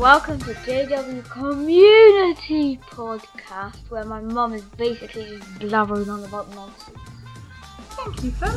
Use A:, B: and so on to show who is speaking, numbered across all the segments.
A: Welcome to JW Community Podcast, where my mum is basically just blabbering on about nonsense.
B: Thank you, Phil.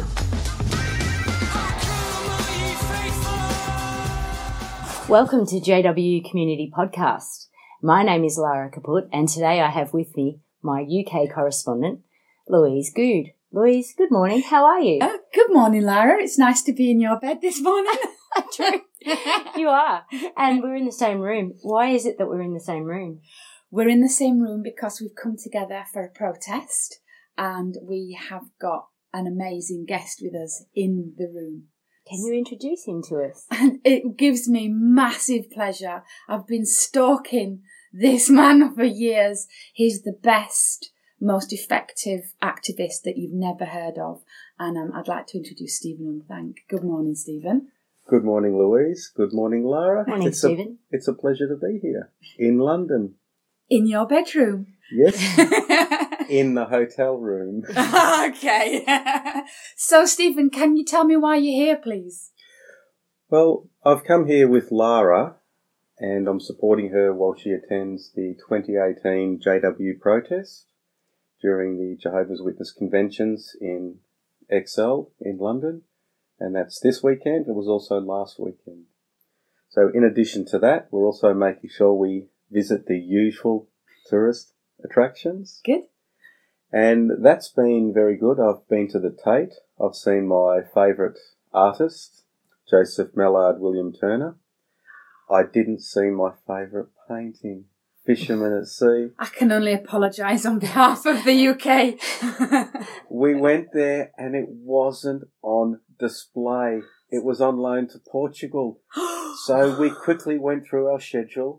C: Welcome to JW Community Podcast. My name is Lara Kaput, and today I have with me my UK correspondent, Louise Good. Louise, good morning. How are you?
B: Good morning, Lara. It's nice to be in your bed this morning.
C: True. You are. And we're in the same room. Why is it that we're in the same room?
B: We're in the same room because we've come together for a protest and we have got an amazing guest with us in the room.
C: Can you introduce him to us?
B: And it gives me massive pleasure. I've been stalking this man for years. He's the best, most effective activist that you've never heard of. And I'd like to introduce Stephen Unthank. Good morning, Stephen.
D: Good morning, Louise. Good morning, Lara.
C: Morning, Stephen.
D: It's a pleasure to be here in London.
B: In your bedroom?
D: Yes, in the hotel room.
B: Okay. So, Stephen, can you tell me why you're here, please?
D: Well, I've come here with Lara and I'm supporting her while she attends the 2018 JW protest during the Jehovah's Witness conventions in Excel in London. And that's this weekend. It was also last weekend. So in addition to that, we're also making sure we visit the usual tourist attractions.
B: Good.
D: And that's been very good. I've been to the Tate. I've seen my favourite artist, Joseph Mallard William Turner. I didn't see my favourite painting, Fisherman at Sea.
B: I can only apologise on behalf of the UK.
D: We went there and it wasn't on display. It was on loan to Portugal. So we quickly went through our schedule.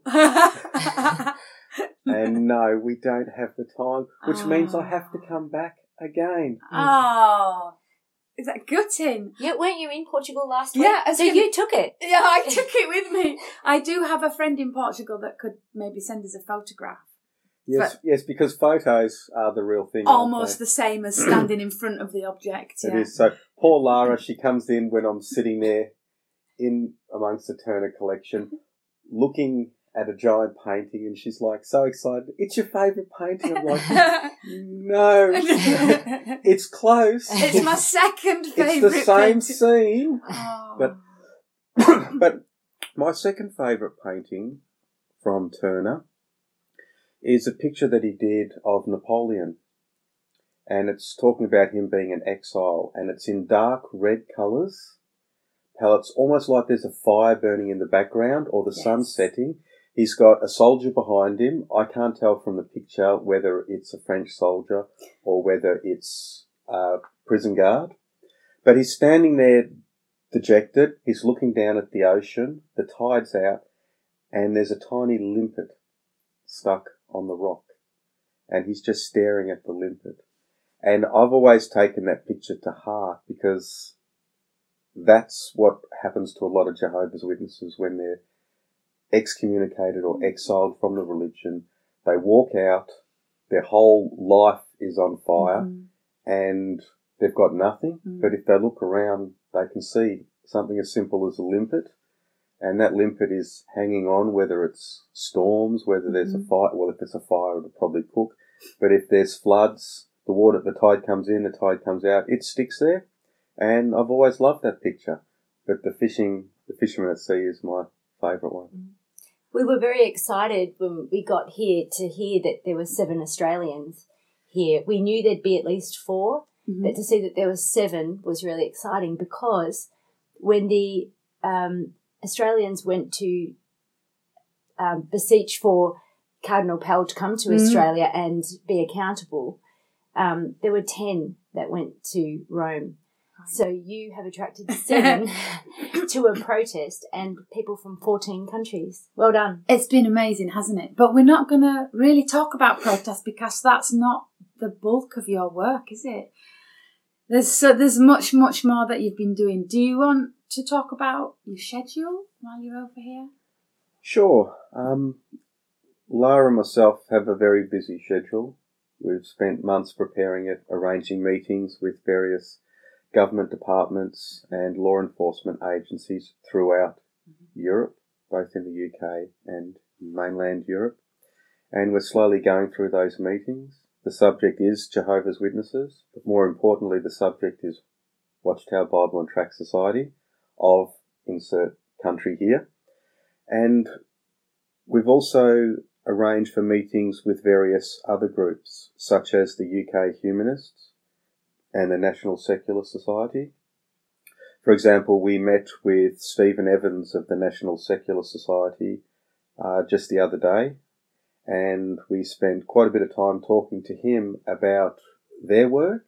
D: And no, we don't have the time, which means I have to come back again.
B: Oh, is that gutting?
C: Yeah, weren't you in Portugal last week?
B: Yeah.
C: So you took it?
B: Yeah, I took it with me. I do have a friend in Portugal that could maybe send us a photograph.
D: Yes, because photos are the real thing.
B: Almost the same as standing in front of the object.
D: It
B: Yeah.
D: is. So poor Lara, she comes in when I'm sitting there in amongst the Turner collection, looking at a giant painting, and she's like so excited. It's your favourite painting? I'm like, no, it's close.
B: It's my second favourite.
D: It's the same
B: painting.
D: scene.
B: Oh.
D: But my second favourite painting from Turner is a picture that he did of Napoleon. And it's talking about him being in exile, and it's in dark red colours. Palettes, almost like there's a fire burning in the background or the sun setting. He's got a soldier behind him. I can't tell from the picture whether it's a French soldier or whether it's a prison guard. But he's standing there dejected. He's looking down at the ocean. The tide's out, and there's a tiny limpet stuck on the rock. And he's just staring at the limpet. And I've always taken that picture to heart because that's what happens to a lot of Jehovah's Witnesses when they're excommunicated or exiled from the religion. They walk out, their whole life is on fire, and they've got nothing. But if they look around, they can see something as simple as a limpet, and that limpet is hanging on, whether it's storms, whether there's a fire. Well, if it's a fire, it'll probably cook. But if there's floods, the tide comes in, the tide comes out, it sticks there. And I've always loved that picture. But the Fisherman at Sea is my favourite one.
C: We were very excited when we got here to hear that there were 7 Australians here. We knew there'd be at least 4, but to see that there was 7 was really exciting because when the Australians went to beseech for Cardinal Pell to come to Australia and be accountable, there were 10 that went to Rome. So you have attracted 7 to a protest and people from 14 countries. Well done.
B: It's been amazing, hasn't it? But we're not going to really talk about protest because that's not the bulk of your work, is it? There's much, much more that you've been doing. Do you want to talk about your schedule while you're over here?
D: Sure. Lara and myself have a very busy schedule. We've spent months preparing it, arranging meetings with various government departments and law enforcement agencies throughout Europe both in the UK and mainland Europe. And we're slowly going through those meetings. The subject is Jehovah's Witnesses, but more importantly, the subject is Watchtower Bible and Tract Society of insert country here. And we've also arranged for meetings with various other groups, such as the UK Humanists and the National Secular Society. For example, we met with Stephen Evans of the National Secular Society just the other day, and we spent quite a bit of time talking to him about their work,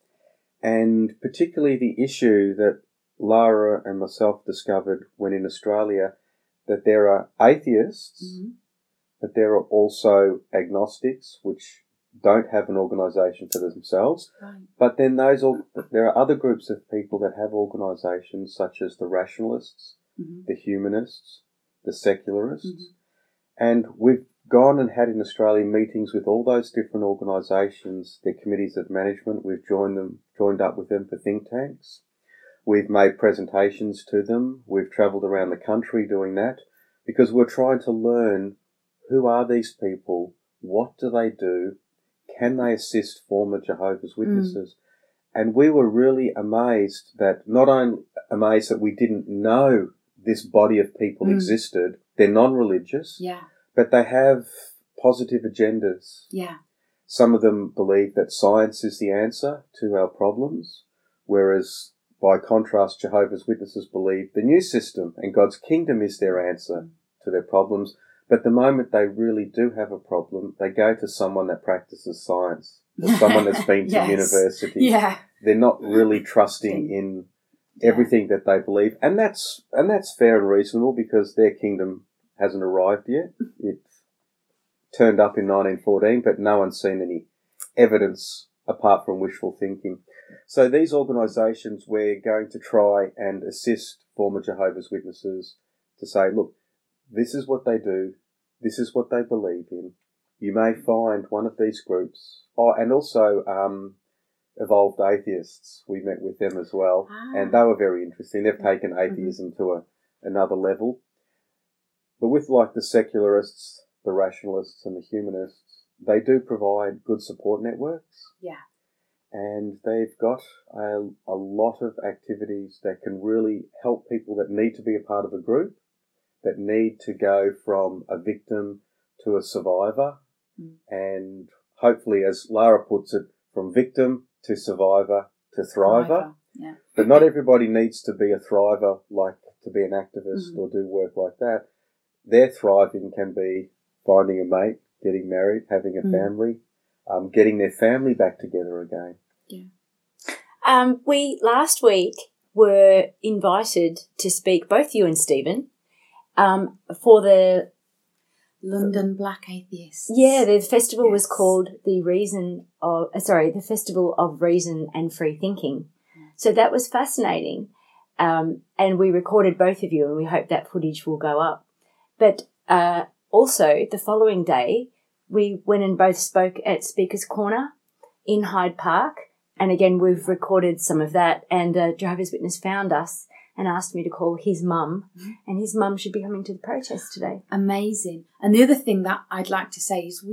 D: and particularly the issue that Lara and myself discovered when in Australia, that there are atheists, but there are also agnostics, which don't have an organisation for themselves.
B: Right.
D: But then there are other groups of people that have organisations, such as the rationalists, the humanists, the secularists. And we've gone and had in Australia meetings with all those different organisations, their committees of management. We've joined up with them for think tanks. We've made presentations to them. We've travelled around the country doing that because we're trying to learn, who are these people? What do they do? Can they assist former Jehovah's Witnesses? And we were really amazed that, not only amazed that we didn't know this body of people existed, they're non-religious, but they have positive agendas.
B: Yeah.
D: Some of them believe that science is the answer to our problems, whereas by contrast, Jehovah's Witnesses believe the new system and God's kingdom is their answer to their problems. But the moment they really do have a problem, they go to someone that practices science or someone that's been to university.
B: Yeah.
D: They're not really trusting in everything that they believe. And that's fair and reasonable because their kingdom hasn't arrived yet. It turned up in 1914, but no one's seen any evidence apart from wishful thinking. So these organisations, we're going to try and assist former Jehovah's Witnesses to say, look, this is what they do. This is what they believe in. You may find one of these groups. Oh, and also Evolved Atheists. We met with them as well, and they were very interesting. They've taken atheism to another level. But with like the secularists, the rationalists, and the humanists, they do provide good support networks.
B: Yeah.
D: And they've got a lot of activities that can really help people that need to be a part of a group, that need to go from a victim to a survivor, and hopefully, as Lara puts it, from victim to survivor to thriver.
B: Yeah.
D: But not everybody needs to be a thriver, like to be an activist or do work like that. Their thriving can be finding a mate, getting married, having a family, getting their family back together again.
C: Yeah. We last week were invited to speak, both you and Stephen, for the
B: London Black Atheists.
C: Yeah, the festival was called the Festival of Reason and Free Thinking. So that was fascinating. And we recorded both of you, and we hope that footage will go up. But also, the following day, we went and both spoke at Speaker's Corner in Hyde Park. And again, we've recorded some of that. And Jehovah's Witness found us and asked me to call his mum. And his mum should be coming to the protest today.
B: Amazing. And the other thing that I'd like to say is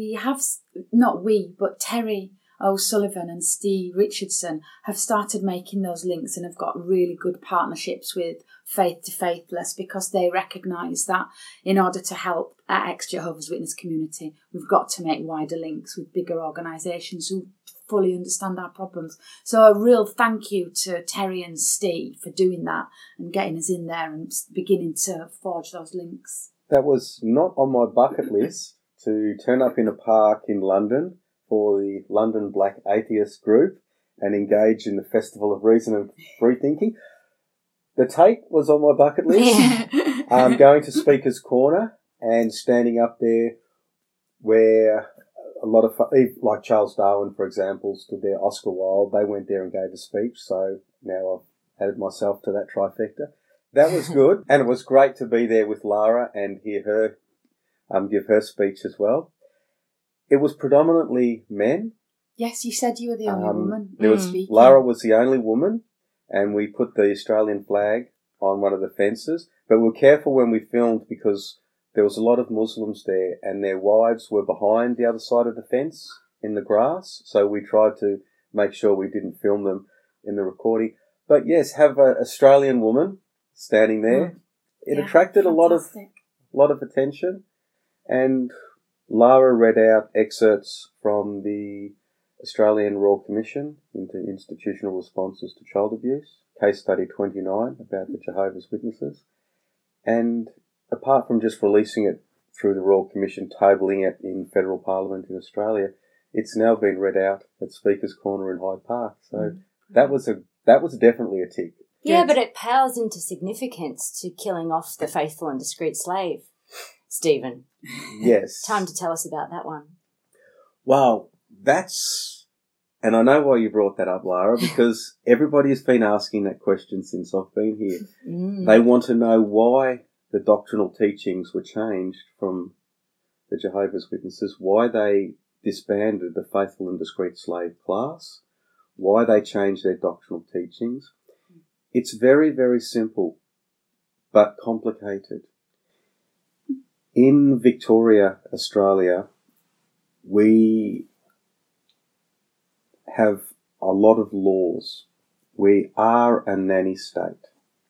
B: but Terry O'Sullivan and Steve Richardson have started making those links and have got really good partnerships with Faith to Faithless, because they recognise that in order to help our ex-Jehovah's Witness community, we've got to make wider links with bigger organisations who fully understand our problems. So a real thank you to Terry and Steve for doing that and getting us in there and beginning to forge those links.
D: That was not on my bucket list, to turn up in a park in London for the London Black Atheist group and engage in the Festival of Reason and Free Thinking. The take was on my bucket list. Going to Speaker's Corner and standing up there where a lot of, like Charles Darwin, for example, stood there, Oscar Wilde, they went there and gave a speech. So now I've added myself to that trifecta. That was good. And it was great to be there with Lara and hear her give her speech as well. It was predominantly men.
B: Yes, you said you were the only woman.
D: Lara was the only woman, and we put the Australian flag on one of the fences, but we were careful when we filmed because there was a lot of Muslims there and their wives were behind the other side of the fence in the grass, so we tried to make sure we didn't film them in the recording. But yes, have an Australian woman standing there. It attracted a lot of attention, and Lara read out excerpts from the Australian Royal Commission into Institutional Responses to Child Abuse, case study 29 about the Jehovah's Witnesses. And apart from just releasing it through the Royal Commission, tabling it in Federal Parliament in Australia, it's now been read out at Speaker's Corner in Hyde Park. So that was definitely a tick.
C: Yeah, but it pales into significance to killing off the faithful and discreet slave, Stephen.
D: Yes.
C: Time to tell us about that one.
D: Well, and I know why you brought that up, Lara, because everybody's been asking that question since I've been here. They want to know why the doctrinal teachings were changed from the Jehovah's Witnesses, why they disbanded the faithful and discreet slave class, why they changed their doctrinal teachings. It's very, very simple, but complicated. In Victoria, Australia, we have a lot of laws. We are a nanny state.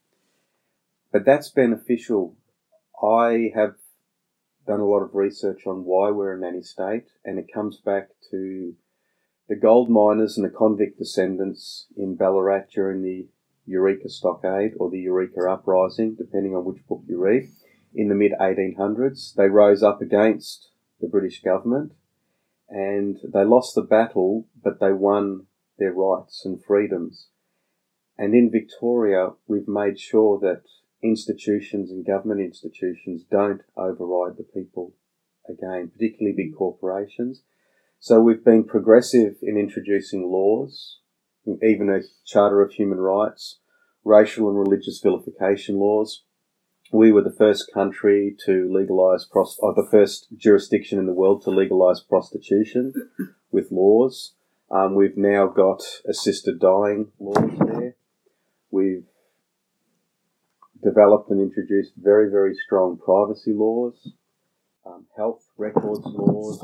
D: But that's beneficial. I have done a lot of research on why we're a nanny state, and it comes back to the gold miners and the convict descendants in Ballarat during the Eureka Stockade or the Eureka Uprising, depending on which book you read, in the mid-1800s. They rose up against the British government and they lost the battle, but they won their rights and freedoms. And in Victoria, we've made sure that institutions and government institutions don't override the people again, particularly big corporations. So we've been progressive in introducing laws, even a Charter of Human Rights, racial and religious vilification laws. We were the first country to legalise, the first jurisdiction in the world to legalise prostitution with laws. We've now got assisted dying laws there. We've developed and introduced very, very strong privacy laws, health records laws,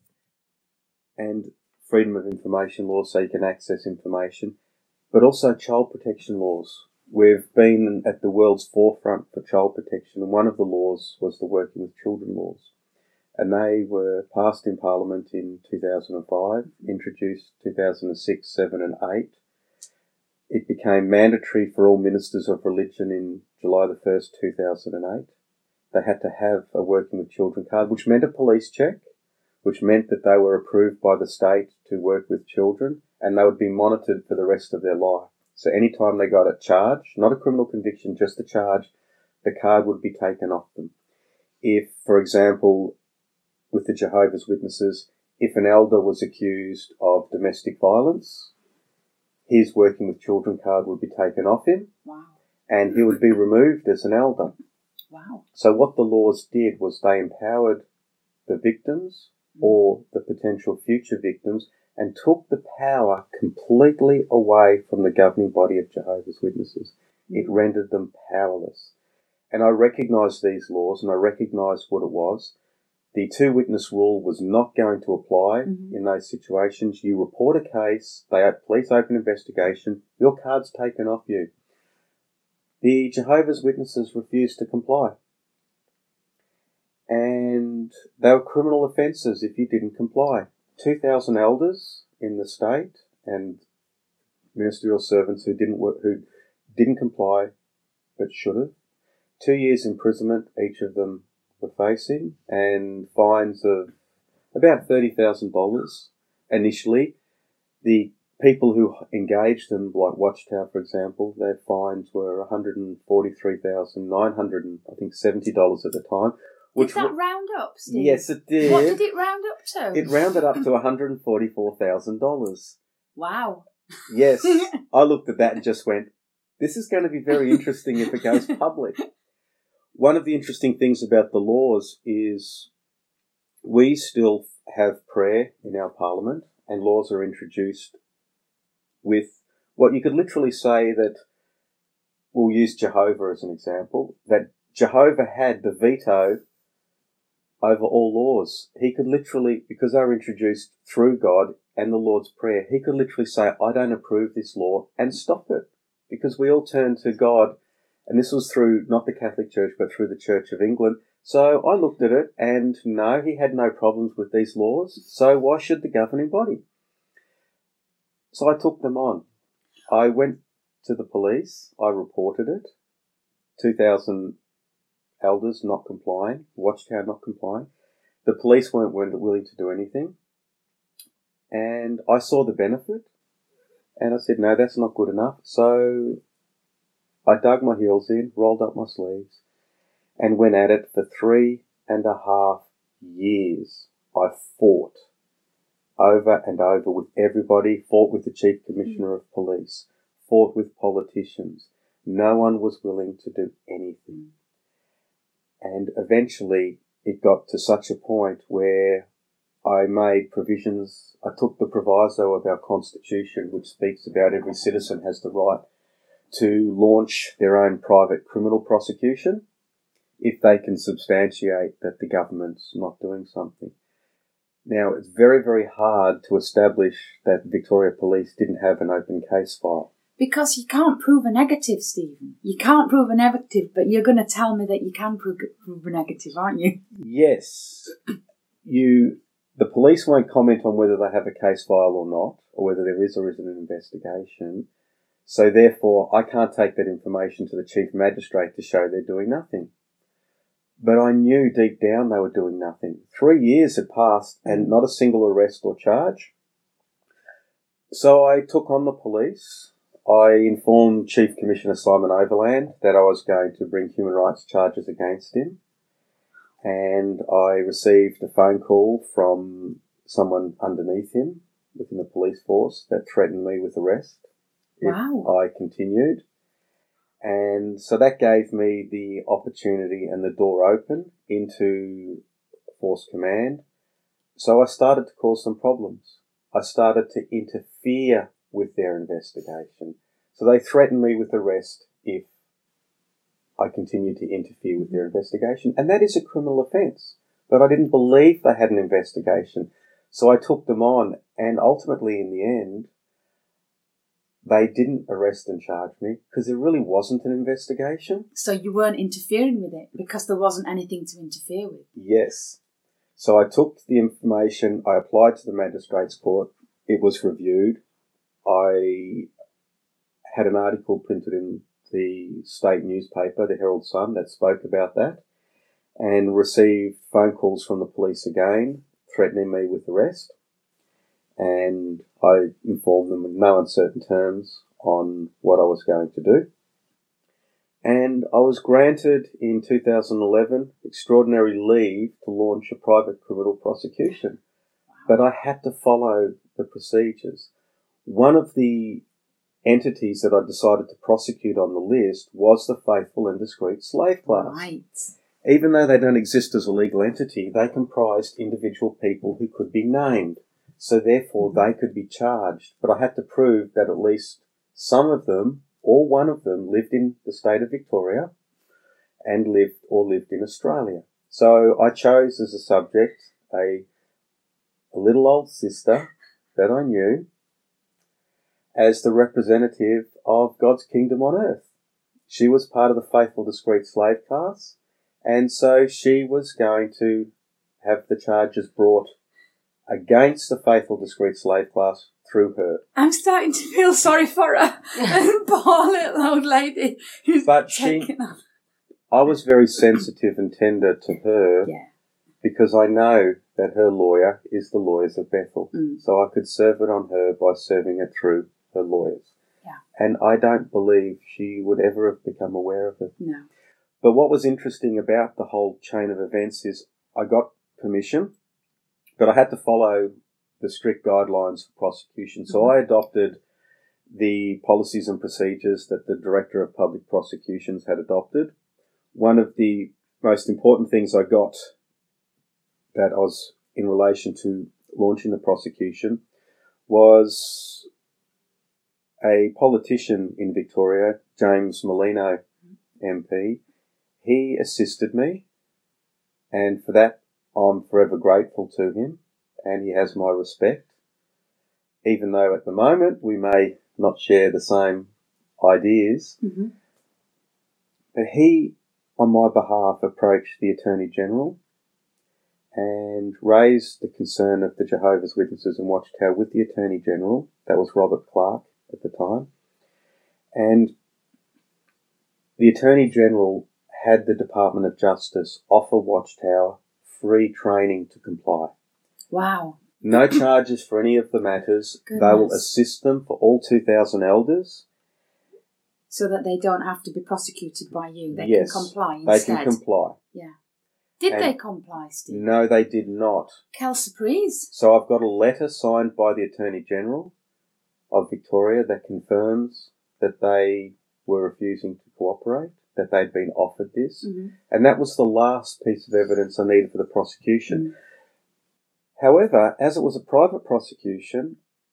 D: and freedom of information laws so you can access information, but also child protection laws. We've been at the world's forefront for child protection, and one of the laws was the Working with Children laws. And they were passed in Parliament in 2005, introduced 2006, 7 and 8. It became mandatory for all ministers of religion in July the 1st, 2008. They had to have a Working with Children card, which meant a police check, which meant that they were approved by the state to work with children, and they would be monitored for the rest of their life. So anytime they got a charge, not a criminal conviction, just a charge, the card would be taken off them. If, for example, with the Jehovah's Witnesses, if an elder was accused of domestic violence, his Working with Children card would be taken off him.
B: Wow.
D: And he would be removed as an elder.
B: Wow.
D: So what the laws did was they empowered the victims or the potential future victims and took the power completely away from the governing body of Jehovah's Witnesses. It rendered them powerless. And I recognised these laws and I recognised what it was. The two-witness rule was not going to apply in those situations. You report a case, police open investigation, your card's taken off you. The Jehovah's Witnesses refused to comply. And they were criminal offences if you didn't comply. 2,000 elders in the state and ministerial servants who didn't comply but should have. 2 years imprisonment each of them were facing, and fines of about $30,000 initially. The people who engaged them, like Watchtower, for example, their fines were $143,970 at the time.
B: Did that round up, Steve?
D: Yes, it did.
B: What did it round up to?
D: It rounded up to $144,000.
B: Wow.
D: Yes. I looked at that and just went, this is going to be very interesting if it goes public. One of the interesting things about the laws is we still have prayer in our parliament, and laws are introduced with what you could literally say that we'll use Jehovah as an example, that Jehovah had the veto over all laws. He could literally, because they were introduced through God and the Lord's Prayer, he could literally say, I don't approve this law, and stop it. Because we all turn to God, and this was through not the Catholic Church, but through the Church of England. So I looked at it, and no, he had no problems with these laws, so why should the governing body? So I took them on. I went to the police, I reported it, 2,000 elders not complying, Watchtower not complying. The police weren't willing to do anything. And I saw the benefit. And I said, no, that's not good enough. So I dug my heels in, rolled up my sleeves, and went at it for 3.5 years. I fought over and over with everybody, fought with the Chief Commissioner of Police, fought with politicians. No one was willing to do anything. And eventually it got to such a point where I made provisions. I took the proviso of our Constitution, which speaks about every citizen has the right to launch their own private criminal prosecution if they can substantiate that the government's not doing something. Now, it's very, very hard to establish that Victoria Police didn't have an open case file.
B: Because you can't prove a negative, Stephen. You can't prove a negative, but you're going to tell me that you can prove a negative, aren't you?
D: Yes. The police won't comment on whether they have a case file or not, or whether there is or isn't an investigation. So therefore, I can't take that information to the Chief Magistrate to show they're doing nothing. But I knew deep down they were doing nothing. 3 years had passed and not a single arrest or charge. So I took on the police. I informed Chief Commissioner Simon Overland that I was going to bring human rights charges against him. And I received a phone call from someone underneath him within the police force that threatened me with arrest if I continued. And so that gave me the opportunity and the door open into Force Command. So I started to cause some problems. I started to interfere with their investigation. So they threatened me with arrest if I continued to interfere with their investigation. And that is a criminal offence. But I didn't believe they had an investigation. So I took them on, and ultimately in the end, they didn't arrest and charge me because there really wasn't an investigation.
B: So you weren't interfering with it because there wasn't anything to interfere with?
D: Yes. So I took the information, I applied to the Magistrates Court, it was reviewed. I had an article printed in the state newspaper, the Herald Sun, that spoke about that, and received phone calls from the police again, threatening me with arrest. And I informed them in no uncertain terms on what I was going to do. And I was granted in 2011 extraordinary leave to launch a private criminal prosecution. But I had to follow the procedures. One of the entities that I decided to prosecute on the list was the Faithful and Discreet Slave Class.
B: Right.
D: Even though they don't exist as a legal entity, they comprised individual people who could be named. So therefore they could be charged. But I had to prove that at least some of them, or one of them, lived in the state of Victoria and lived in Australia. So I chose as a subject a little old sister that I knew as the representative of God's kingdom on earth. She was part of the Faithful Discreet Slave Class, and so she was going to have the charges brought against the Faithful Discreet Slave Class through her.
B: I'm starting to feel sorry for her. Poor little old lady who's taken off.
D: I was very sensitive and tender to her because I know that her lawyer is the lawyers of Bethel. So I could serve it on her by serving it through her lawyers.
B: Yeah.
D: And I don't believe she would ever have become aware of it.
B: No.
D: But what was interesting about the whole chain of events is I got permission, but I had to follow the strict guidelines for prosecution. So I adopted the policies and procedures that the Director of Public Prosecutions had adopted. One of the most important things I got that was in relation to launching the prosecution was a politician in Victoria, James Molino MP, he assisted me, and for that I'm forever grateful to him, and he has my respect, even though at the moment we may not share the same ideas.
B: Mm-hmm.
D: But he, on my behalf, approached the Attorney-General and raised the concern of the Jehovah's Witnesses in Watchtower with the Attorney-General. That was Robert Clark at the time. And the Attorney-General had the Department of Justice offer Watchtower free training to comply.
B: Wow.
D: No charges for any of the matters.
B: Goodness.
D: They will assist them for all 2,000 elders.
B: So that they don't have to be prosecuted by you. They
D: Yes,
B: can comply
D: They
B: instead.
D: can comply.
B: Yeah. Did
D: And-
B: they comply, Steve?
D: No, they did not.
B: Quelle surprise.
D: So I've got a letter signed by the Attorney-General of Victoria that confirms that they were refusing to cooperate, that they'd been offered this.
B: Mm-hmm.
D: And that was the last piece of evidence I needed for the prosecution.
B: Mm.
D: However, as it was a private prosecution,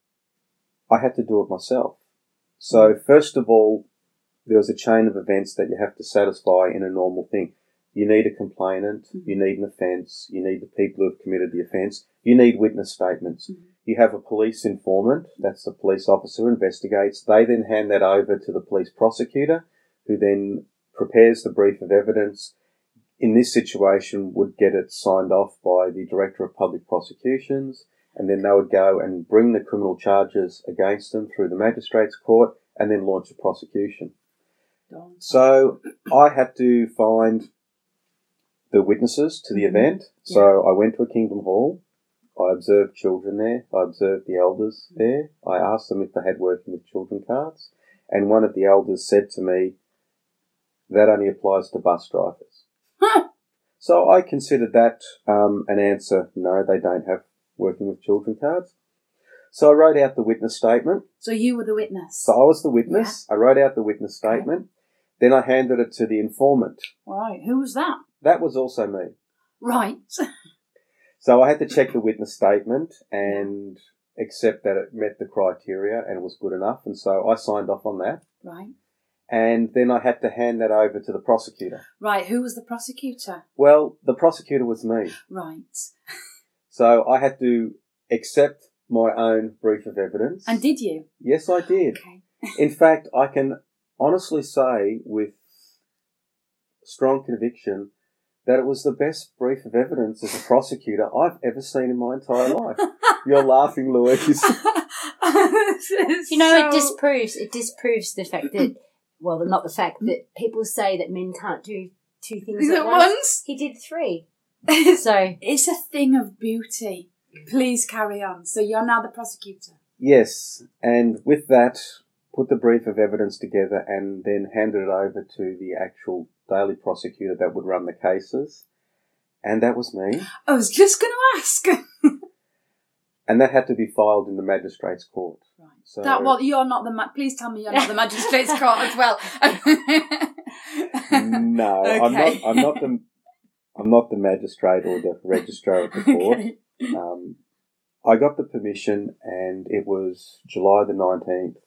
D: I had to do it myself. So first of all, there was a chain of events that you have to satisfy in a normal thing. You need a complainant, you need an offence, you need the people who have committed the offence, you need witness statements.
B: Mm-hmm.
D: You have a police informant, that's the police officer who investigates. They then hand that over to the police prosecutor, who then prepares the brief of evidence. In this situation, would get it signed off by the Director of Public Prosecutions, and then they would go and bring the criminal charges against them through the Magistrates Court and then launch a prosecution. So I had to find the witnesses to the event. So I went to a Kingdom Hall. I observed children there. I observed the elders there. I asked them if they had working with children cards. And one of the elders said to me, that only applies to bus drivers. So I considered that an answer, no, they don't have working with children cards. So I wrote out the witness statement.
B: So you were the witness.
D: So I was the witness. I wrote out the witness statement. Then I handed it to the informant.
B: Right. Who was that?
D: That was also me.
B: Right.
D: So I had to check the witness statement and accept that it met the criteria and it was good enough. And so I signed off on that.
B: Right.
D: And then I had to hand that over to the prosecutor.
B: Right. Who was the prosecutor?
D: Well, the prosecutor was me.
B: Right.
D: So I had to accept my own brief of evidence.
B: And did you?
D: Yes, I did.
B: Okay.
D: In fact, I can honestly say with strong conviction that it was the best brief of evidence as a prosecutor I've ever seen in my entire life. You're laughing, Louise.
C: You know, it disproves the fact that, well, not the fact that people say that men can't do two things at once. He did three. So
B: It's a thing of beauty. Please carry on. So you're now the prosecutor.
D: Yes, and with that, put the brief of evidence together and then handed it over to the actual daily prosecutor that would run the cases. And that was me.
B: I was just going to ask.
D: And that had to be filed in the magistrate's court.
B: Right.
D: So
B: You're not the. Please tell me you're not the magistrate's court as well.
D: no,
B: Okay.
D: I'm not the magistrate or the registrar of the court.
B: Okay.
D: I got the permission, and it was July the 19th,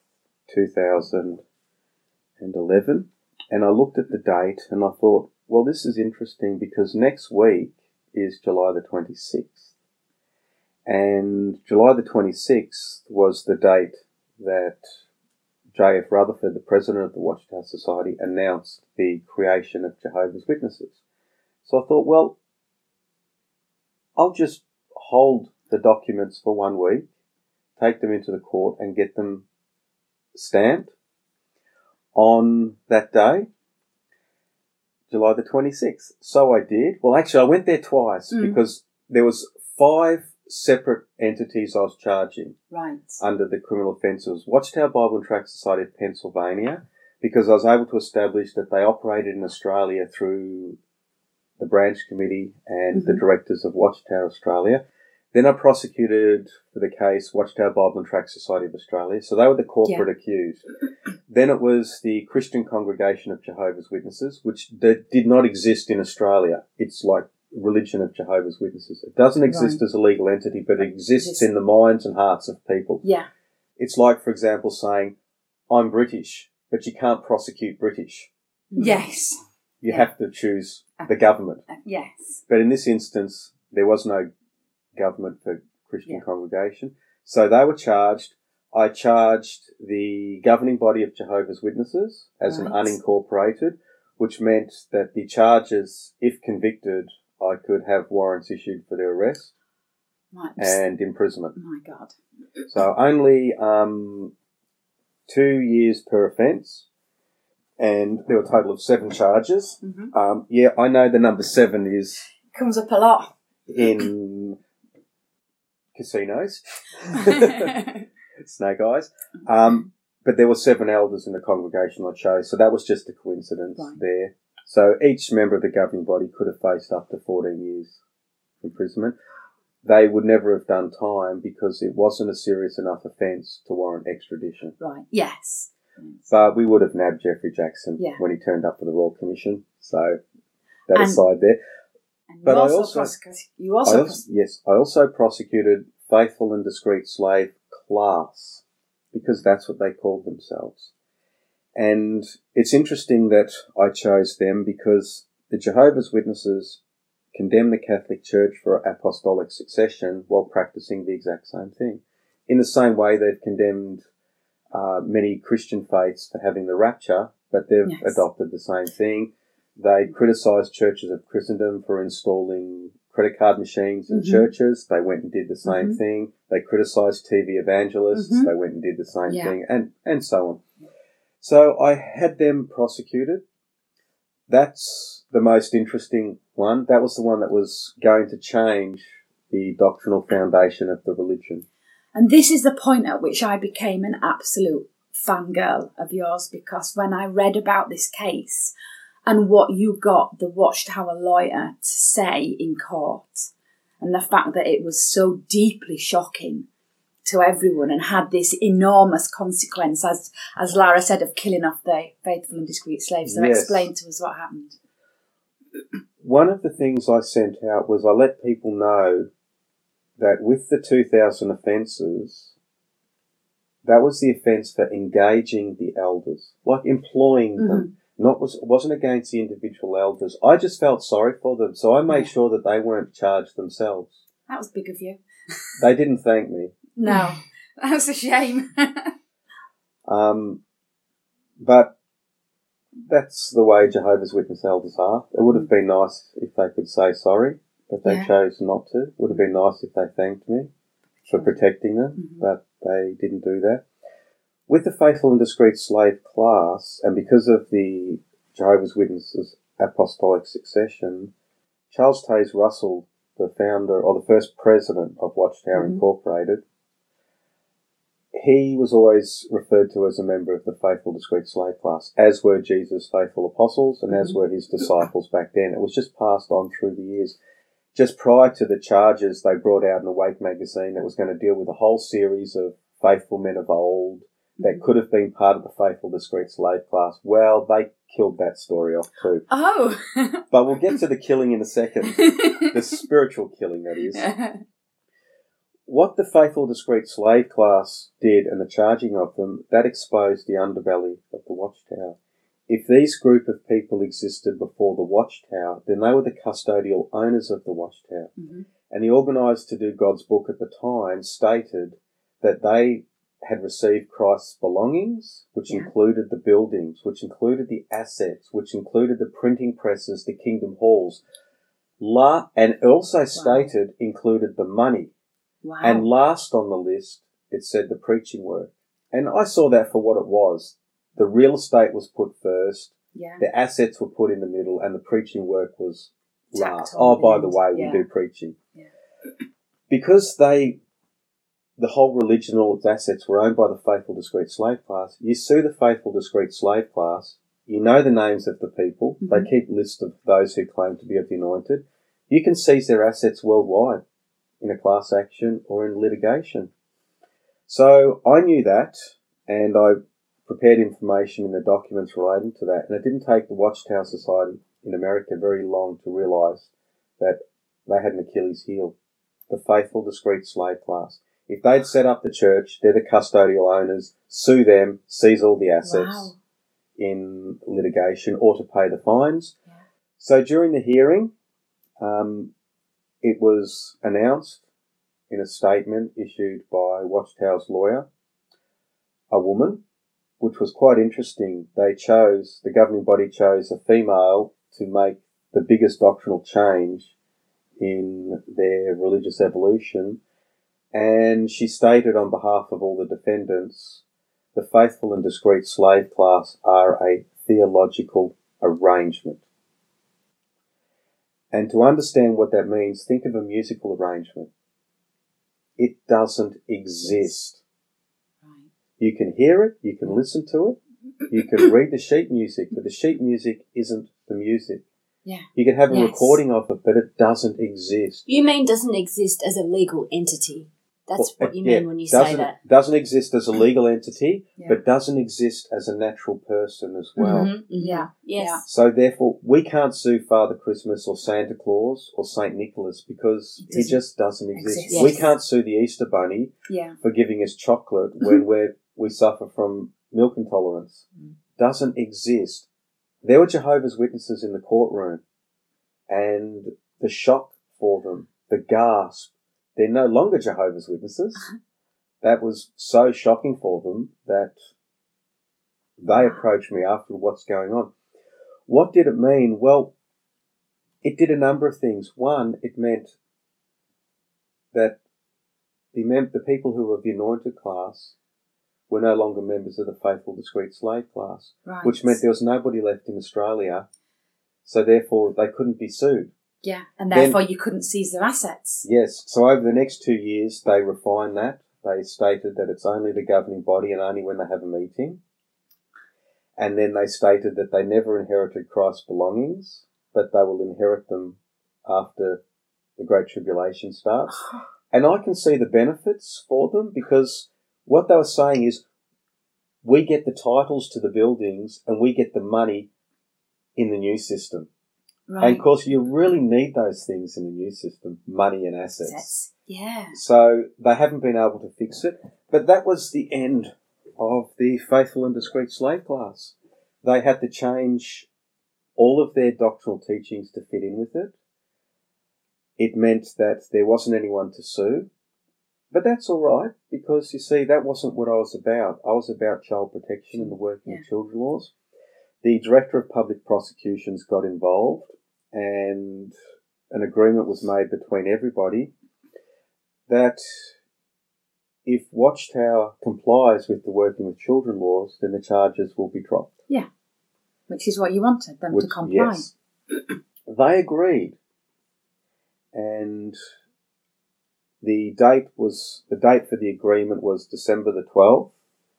D: 2011. And I looked at the date, and I thought, well, this is interesting because next week is July the 26th. And July the 26th was the date that J.F. Rutherford, the president of the Watchtower Society, announced the creation of Jehovah's Witnesses. So I thought, well, I'll just hold the documents for 1 week, take them into the court and get them stamped on that day, July the 26th. So I did. Well, actually, I went there twice because there was 5 separate entities I was charging
B: Right.
D: under the criminal offences. Watchtower Bible and Tract Society of Pennsylvania, because I was able to establish that they operated in Australia through the branch committee and the directors of Watchtower Australia. Then I prosecuted for the case Watchtower Bible and Tract Society of Australia. So they were the corporate accused. Then it was the Christian Congregation of Jehovah's Witnesses, which did not exist in Australia. It's like Religion of Jehovah's Witnesses. It doesn't exist as a legal entity, but it exists in the minds and hearts of people.
B: Yeah.
D: It's like, for example, saying, I'm British, but you can't prosecute British.
B: Yes.
D: You have to choose the government.
B: Yes.
D: But in this instance, there was no government for Christian congregation. So they were charged. I charged the governing body of Jehovah's Witnesses as an unincorporated, which meant that the charges, if convicted, I could have warrants issued for their arrest and imprisonment.
B: My God.
D: So only 2 years per offence, and there were a total of 7 charges.
B: Mm-hmm.
D: I know the number 7 is...
B: Comes up a lot.
D: In casinos. Snake eyes. But there were 7 elders in the congregation I chose, so that was just a coincidence there. So each member of the governing body could have faced up to 14 years imprisonment. They would never have done time because it wasn't a serious enough offence to warrant extradition.
B: Right, yes.
D: But we would have nabbed Jeffrey Jackson when he turned up for the Royal Commission. So that aside there.
B: And
D: but
B: I
D: also prosecuted Faithful and Discreet Slave Class, because that's what they called themselves. And it's interesting that I chose them because the Jehovah's Witnesses condemn the Catholic Church for apostolic succession while practicing the exact same thing. In the same way they've condemned many Christian faiths for having the rapture, but they've adopted the same thing. They criticise churches of Christendom for installing credit card machines in churches. They went and did the same thing. They criticised TV evangelists. They went and did the same thing, and so on. So I had them prosecuted. That's the most interesting one. That was the one that was going to change the doctrinal foundation of the religion.
B: And this is the point at which I became an absolute fangirl of yours, because when I read about this case and what you got the Watchtower lawyer to say in court, and the fact that it was so deeply shocking to everyone and had this enormous consequence, as Lara said, of killing off the faithful and discreet slaves. So explain to us what happened.
D: One of the things I sent out was I let people know that with the 2000 offences, that was the offence for engaging the elders, like employing them. It wasn't against the individual elders. I just felt sorry for them, so I made sure that they weren't charged themselves.
B: That was big of you.
D: They didn't thank me.
B: No, that's a shame.
D: But that's the way Jehovah's Witness elders are. It would have been nice if they could say sorry, but they chose not to. It would have been nice if they thanked me for protecting them, but they didn't do that. With the Faithful and Discreet Slave Class, and because of the Jehovah's Witnesses apostolic succession, Charles Taze Russell, the founder or the first president of Watchtower Incorporated, he was always referred to as a member of the Faithful Discreet Slave Class, as were Jesus' faithful apostles and as were his disciples back then. It was just passed on through the years. Just prior to the charges, they brought out an Awake magazine that was going to deal with a whole series of faithful men of old that could have been part of the Faithful Discreet Slave Class. Well, they killed that story off too.
B: Oh!
D: But we'll get to the killing in a second. The spiritual killing, that is. What the Faithful Discreet Slave Class did and the charging of them, that exposed the underbelly of the Watchtower. If these group of people existed before the Watchtower, then they were the custodial owners of the Watchtower. And the Organised to Do God's Book at the time stated that they had received Christ's belongings, which included the buildings, which included the assets, which included the printing presses, the kingdom halls, and also stated included the money.
B: Wow.
D: And last on the list, it said the preaching work. And I saw that for what it was. The real estate was put first, the assets were put in the middle, and the preaching work was last. Oh, by the way, we do preaching. Because the whole religion and all its assets were owned by the Faithful Discreet Slave Class, you sue the Faithful Discreet Slave Class, you know the names of the people, they keep lists of those who claim to be of the anointed, you can seize their assets worldwide in a class action or in litigation. So I knew that, and I prepared information in the documents relating to that, and it didn't take the Watchtower Society in America very long to realise that they had an Achilles heel, the Faithful Discreet Slave Class. If they'd set up the church, they're the custodial owners, sue them, seize all the assets
B: Wow.
D: in litigation or to pay the fines.
B: Yeah.
D: So during the hearing, it was announced in a statement issued by Watchtower's lawyer, a woman, which was quite interesting. The governing body chose a female to make the biggest doctrinal change in their religious evolution. And she stated on behalf of all the defendants, the faithful and discreet slave class are a theological arrangement. And to understand what that means, think of a musical arrangement. It doesn't exist.
B: Right.
D: You can hear it, you can listen to it, you can read the sheet music, but the sheet music isn't the music.
B: Yeah.
D: You can have a
B: Yes.
D: recording of it, but it doesn't exist.
C: You mean doesn't exist as a legal entity? That's what you mean when you say that.
D: Doesn't exist as a legal entity,
B: Yeah.
D: but doesn't exist as a natural person as well.
B: Mhm. Yeah.
C: Yes.
B: Yeah.
D: So therefore, we can't sue Father Christmas or Santa Claus or Saint Nicholas because he just doesn't exist.
B: exist.
D: We
C: Yes.
D: can't sue the Easter Bunny
B: Yeah.
D: for giving us chocolate when we suffer from milk intolerance. Doesn't exist. There were Jehovah's Witnesses in the courtroom, and the shock for them, the gasp. They're no longer Jehovah's Witnesses. That was so shocking for them that they approached me after what's going on. What did it mean? Well, it did a number of things. One, it meant that the people who were of the anointed class were no longer members of the faithful, discreet slave class,
B: Right.
D: which meant there was nobody left in Australia, so therefore they couldn't be sued.
B: Yeah. And
D: Then-
B: therefore you couldn't seize their assets.
D: Yes, so over the next 2 years, they refined that. They stated that it's only the governing body and only when they have a meeting. And then they stated that they never inherited Christ's belongings, but they will inherit them after the Great Tribulation starts. And I can see the benefits for them because what they were saying is we get the titles to the buildings and we get the money in the new system.
B: Right.
D: And of course, you really need those things in the new system, money and assets.
B: Yeah.
D: So they haven't been able to fix it. But that was the end of the faithful and discreet slave class. They had to change all of their doctrinal teachings to fit in with it. It meant that there wasn't anyone to sue. But that's all right, because you see, that wasn't what I was about. I was about child protection and the working of children laws. The Director of Public Prosecutions got involved, and an agreement was made between everybody that if Watchtower complies with the working with children laws, then the charges will be dropped.
B: Yeah. Which is what you wanted them to comply.
D: Yes. They agreed. And the date for the agreement was December the 12th,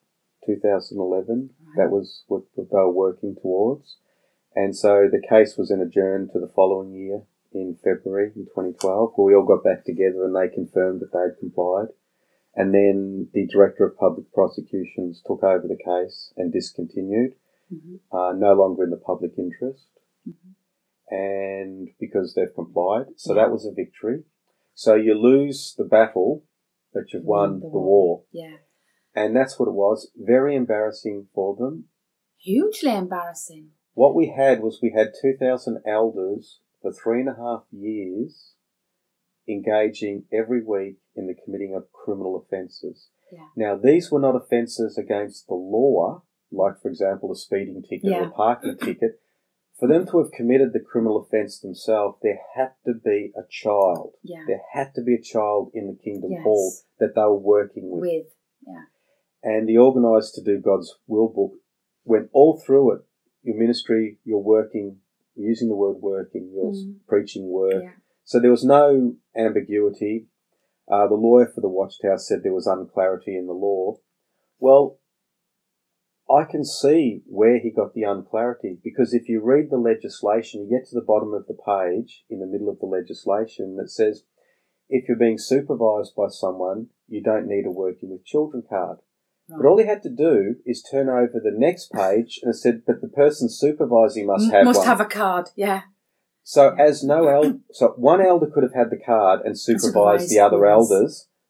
D: 2011.
B: Right.
D: That was what they were working towards. And so the case was then adjourned to the following year in February in 2012, where we all got back together and they confirmed that they had complied. And then the Director of Public Prosecutions took over the case and discontinued, no longer in the public interest, and because they've complied. So that was a victory. So you lose the battle, but you've won the war.
B: Yeah.
D: And that's what it was. Very embarrassing for them.
B: Hugely embarrassing.
D: What we had 2,000 elders for 3.5 years engaging every week in the committing of criminal offences.
B: Yeah.
D: Now, these were not offences against the law, like, for example, a speeding ticket or a parking ticket. For them to have committed the criminal offence themselves, there had to be a child.
B: Yeah.
D: There had to be a child in the Kingdom
B: Yes.
D: Hall that they were working with.
B: Yeah.
D: And the Organised to Do God's Will book went all through it. Your ministry, you're working, you're using the word working, you're preaching work.
B: Yeah.
D: So there was no ambiguity. The lawyer for the Watchtower said there was unclarity in the law. Well, I can see where he got the unclarity, because if you read the legislation, you get to the bottom of the page, in the middle of the legislation, that says if you're being supervised by someone, you don't need a working with children card. But all he had to do is turn over the next page and it said, but the person supervising must have one.
B: have a card, yeah.
D: So so one elder could have had the card and supervised the other elders,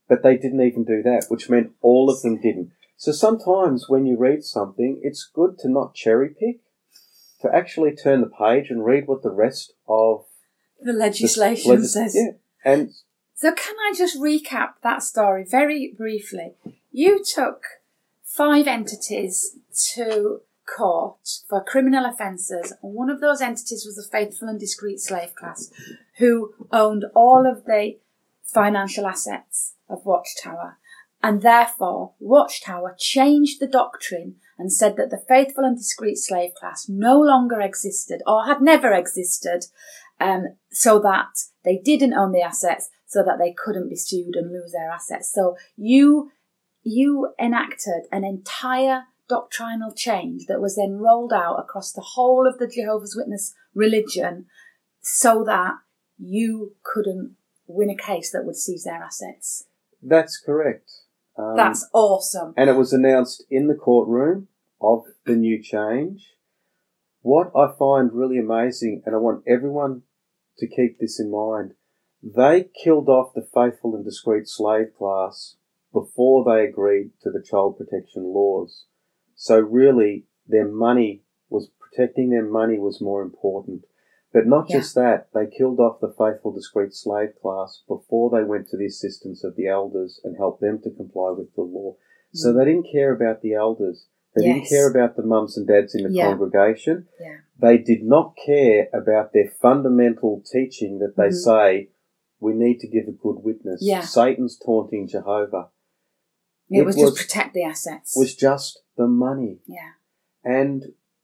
D: But they didn't even do that, which meant all of them didn't. So sometimes when you read something, it's good to not cherry pick, to actually turn the page and read what the rest of
B: the legislation says.
D: Yeah. And
B: so can I just recap that story very briefly? You took 5 entities to court for criminal offences, and one of those entities was the Faithful and Discreet Slave Class, who owned all of the financial assets of Watchtower, and therefore Watchtower changed the doctrine and said that the Faithful and Discreet Slave Class no longer existed or had never existed, so that they didn't own the assets, so that they couldn't be sued and lose their assets. So you enacted an entire doctrinal change that was then rolled out across the whole of the Jehovah's Witness religion so that you couldn't win a case that would seize their assets.
D: that's correct.
B: That's awesome.
D: And it was announced in the courtroom of the new change. What I find really amazing, and I want everyone to keep this in mind, they killed off the Faithful and Discreet Slave Class before they agreed to the child protection laws. So really, protecting their money was more important. But not just that, they killed off the Faithful Discreet Slave Class before they went to the assistance of the elders and helped them to comply with the law. So they didn't care about the elders. They didn't care about the mums and dads in the congregation.
B: Yeah.
D: They did not care about their fundamental teaching that they say, we need to give a good witness.
B: Yeah.
D: Satan's taunting Jehovah.
B: It was just protect the assets.
D: Was just the money.
B: Yeah.
D: And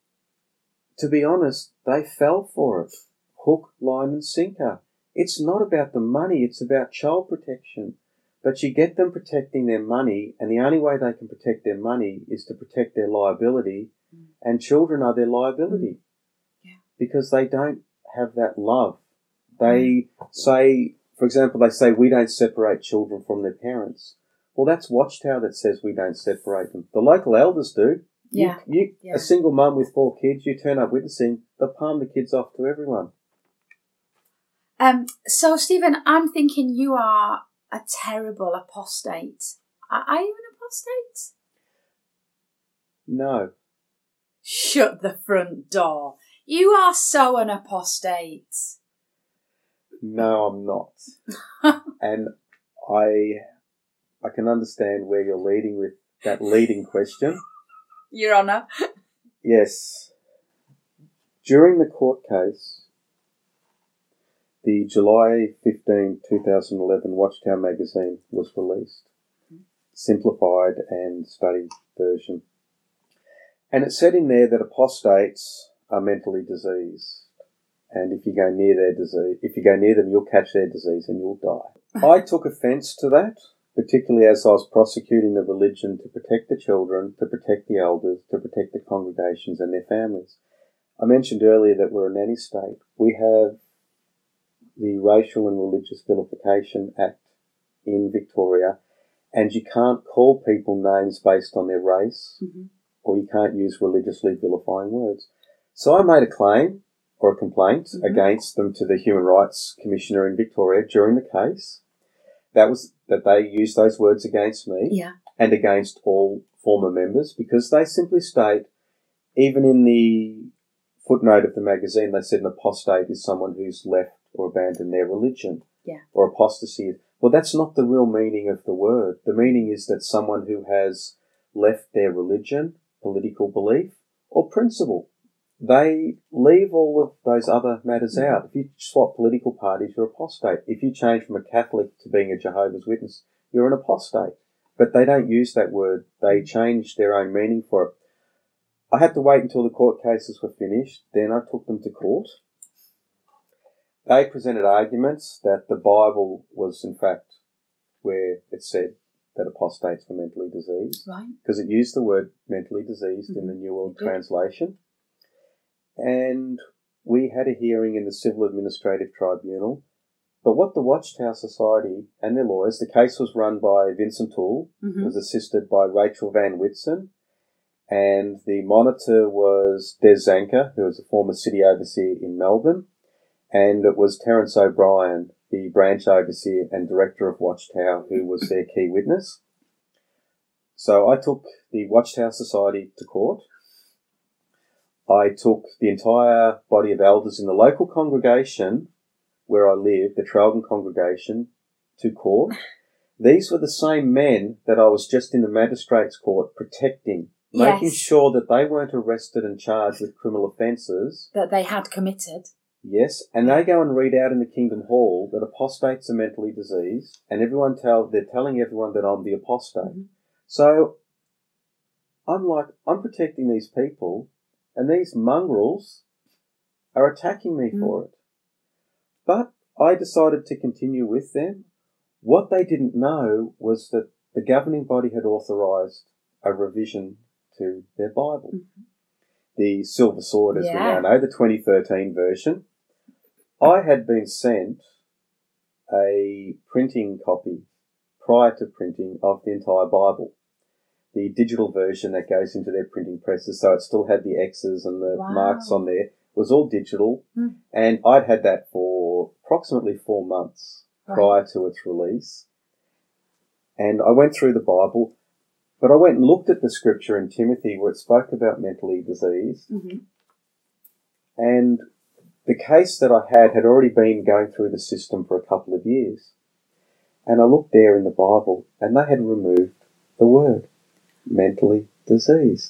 D: to be honest, they fell for it. Hook, line and sinker. It's not about the money, it's about child protection. But you get them protecting their money, and the only way they can protect their money is to protect their liability, and children are their liability.
B: Yeah.
D: Because they don't have that love. They say, for example, they say we don't separate children from their parents. Well, that's Watchtower that says we don't separate them. The local elders do.
B: Yeah.
D: A single mum with 4 kids, you turn up witnessing, they'll palm the kids off to everyone.
B: So, Stephen, I'm thinking you are a terrible apostate. Are you an apostate?
D: No.
B: Shut the front door. You are so an apostate.
D: No, I'm not. And I can understand where you're leading with that leading question.
B: Your Honour.
D: Yes. During the court case, the July 15, 2011 Watchtower magazine was released. Simplified and studied version. And it said in there that apostates are mentally diseased. And if you go near them, you'll catch their disease and you'll die. I took offence to that, particularly as I was prosecuting the religion to protect the children, to protect the elders, to protect the congregations and their families. I mentioned earlier that we're a nanny state. We have the Racial and Religious Vilification Act in Victoria, and you can't call people names based on their race, or you can't use religiously vilifying words. So I made a claim or a complaint against them to the Human Rights Commissioner in Victoria during the case. That was that they used those words against me and against all former members, because they simply state, even in the footnote of the magazine, they said an apostate is someone who's left or abandoned their religion, or apostasy. Well, that's not the real meaning of the word. The meaning is that someone who has left their religion, political belief, or principle. They leave all of those other matters out. If you swap political parties, you're apostate. If you change from a Catholic to being a Jehovah's Witness, you're an apostate. But they don't use that word. They change their own meaning for it. I had to wait until the court cases were finished. Then I took them to court. They presented arguments that the Bible was, in fact, where it said that apostates were mentally diseased.
B: Right.
D: Because it used the word mentally diseased in the New World Translation. And we had a hearing in the Civil Administrative Tribunal. But what the Watchtower Society and their lawyers, the case was run by Vincent Toole, was assisted by Rachel Van Whitson, and the monitor was Des Zanker, who was a former city overseer in Melbourne, and it was Terence O'Brien, the branch overseer and director of Watchtower, who was their key witness. So I took the Watchtower Society to court. I took the entire body of elders in the local congregation where I lived, the Traralgon congregation, to court. These were the same men that I was just in the magistrates' court protecting, making sure that they weren't arrested and charged with criminal offences.
B: That they had committed.
D: Yes, and they go and read out in the Kingdom Hall that apostates are mentally diseased, and they're telling everyone that I'm the apostate. Mm-hmm. So I'm protecting these people, and these mongrels are attacking me for it. But I decided to continue with them. What they didn't know was that the governing body had authorised a revision to their Bible. Mm-hmm. The Silver Sword, as we now know, the 2013 version. I had been sent a printing copy prior to printing of the entire Bible. The digital version that goes into their printing presses, so it still had the X's and the marks on there, was all digital. Mm. And I'd had that for approximately 4 months prior to its release. And I went through the Bible, but I went and looked at the scripture in Timothy where it spoke about mentally diseased. Mm-hmm. And the case that I had already been going through the system for a couple of years. And I looked there in the Bible and they had removed the word mentally diseased.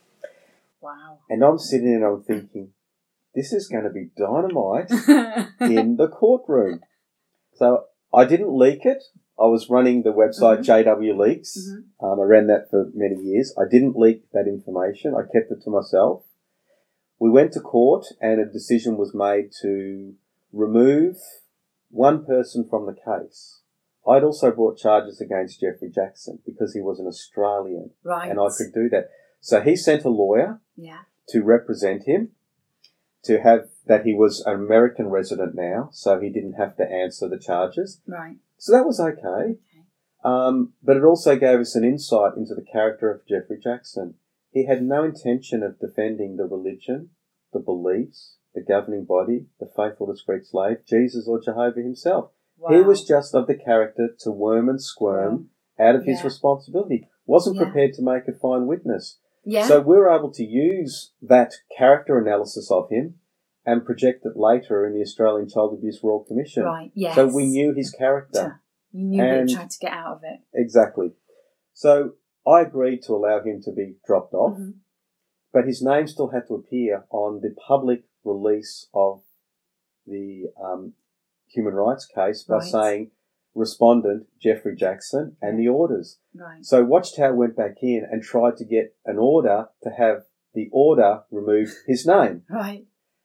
B: Wow.
D: And I'm sitting there and I'm thinking, this is going to be dynamite in the courtroom. So I didn't leak it. I was running the website JW Leaks. Mm-hmm. I ran that for many years. I didn't leak that information. I kept it to myself. We went to court and a decision was made to remove one person from the case. I'd also brought charges against Jeffrey Jackson because he was an Australian.
B: Right.
D: And I could do that. So he sent a lawyer to represent him, to have that he was an American resident now, so he didn't have to answer the charges.
B: Right.
D: So that was okay. But it also gave us an insight into the character of Jeffrey Jackson. He had no intention of defending the religion, the beliefs, the governing body, the faithful discreet slave, Jesus or Jehovah himself. Wow. He was just of the character to worm and squirm out of his responsibility. Wasn't prepared to make a fine witness. Yeah. So we were able to use that character analysis of him and project it later in the Australian Child Abuse Royal Commission.
B: Right, yes.
D: So we knew his character.
B: You knew he tried to get out of it.
D: Exactly. So I agreed to allow him to be dropped off, but his name still had to appear on the public release of the human rights case by saying respondent Jeffrey Jackson and the orders.
B: Right.
D: So Watchtower went back in and tried to get an order to have the order remove his name.
B: Right.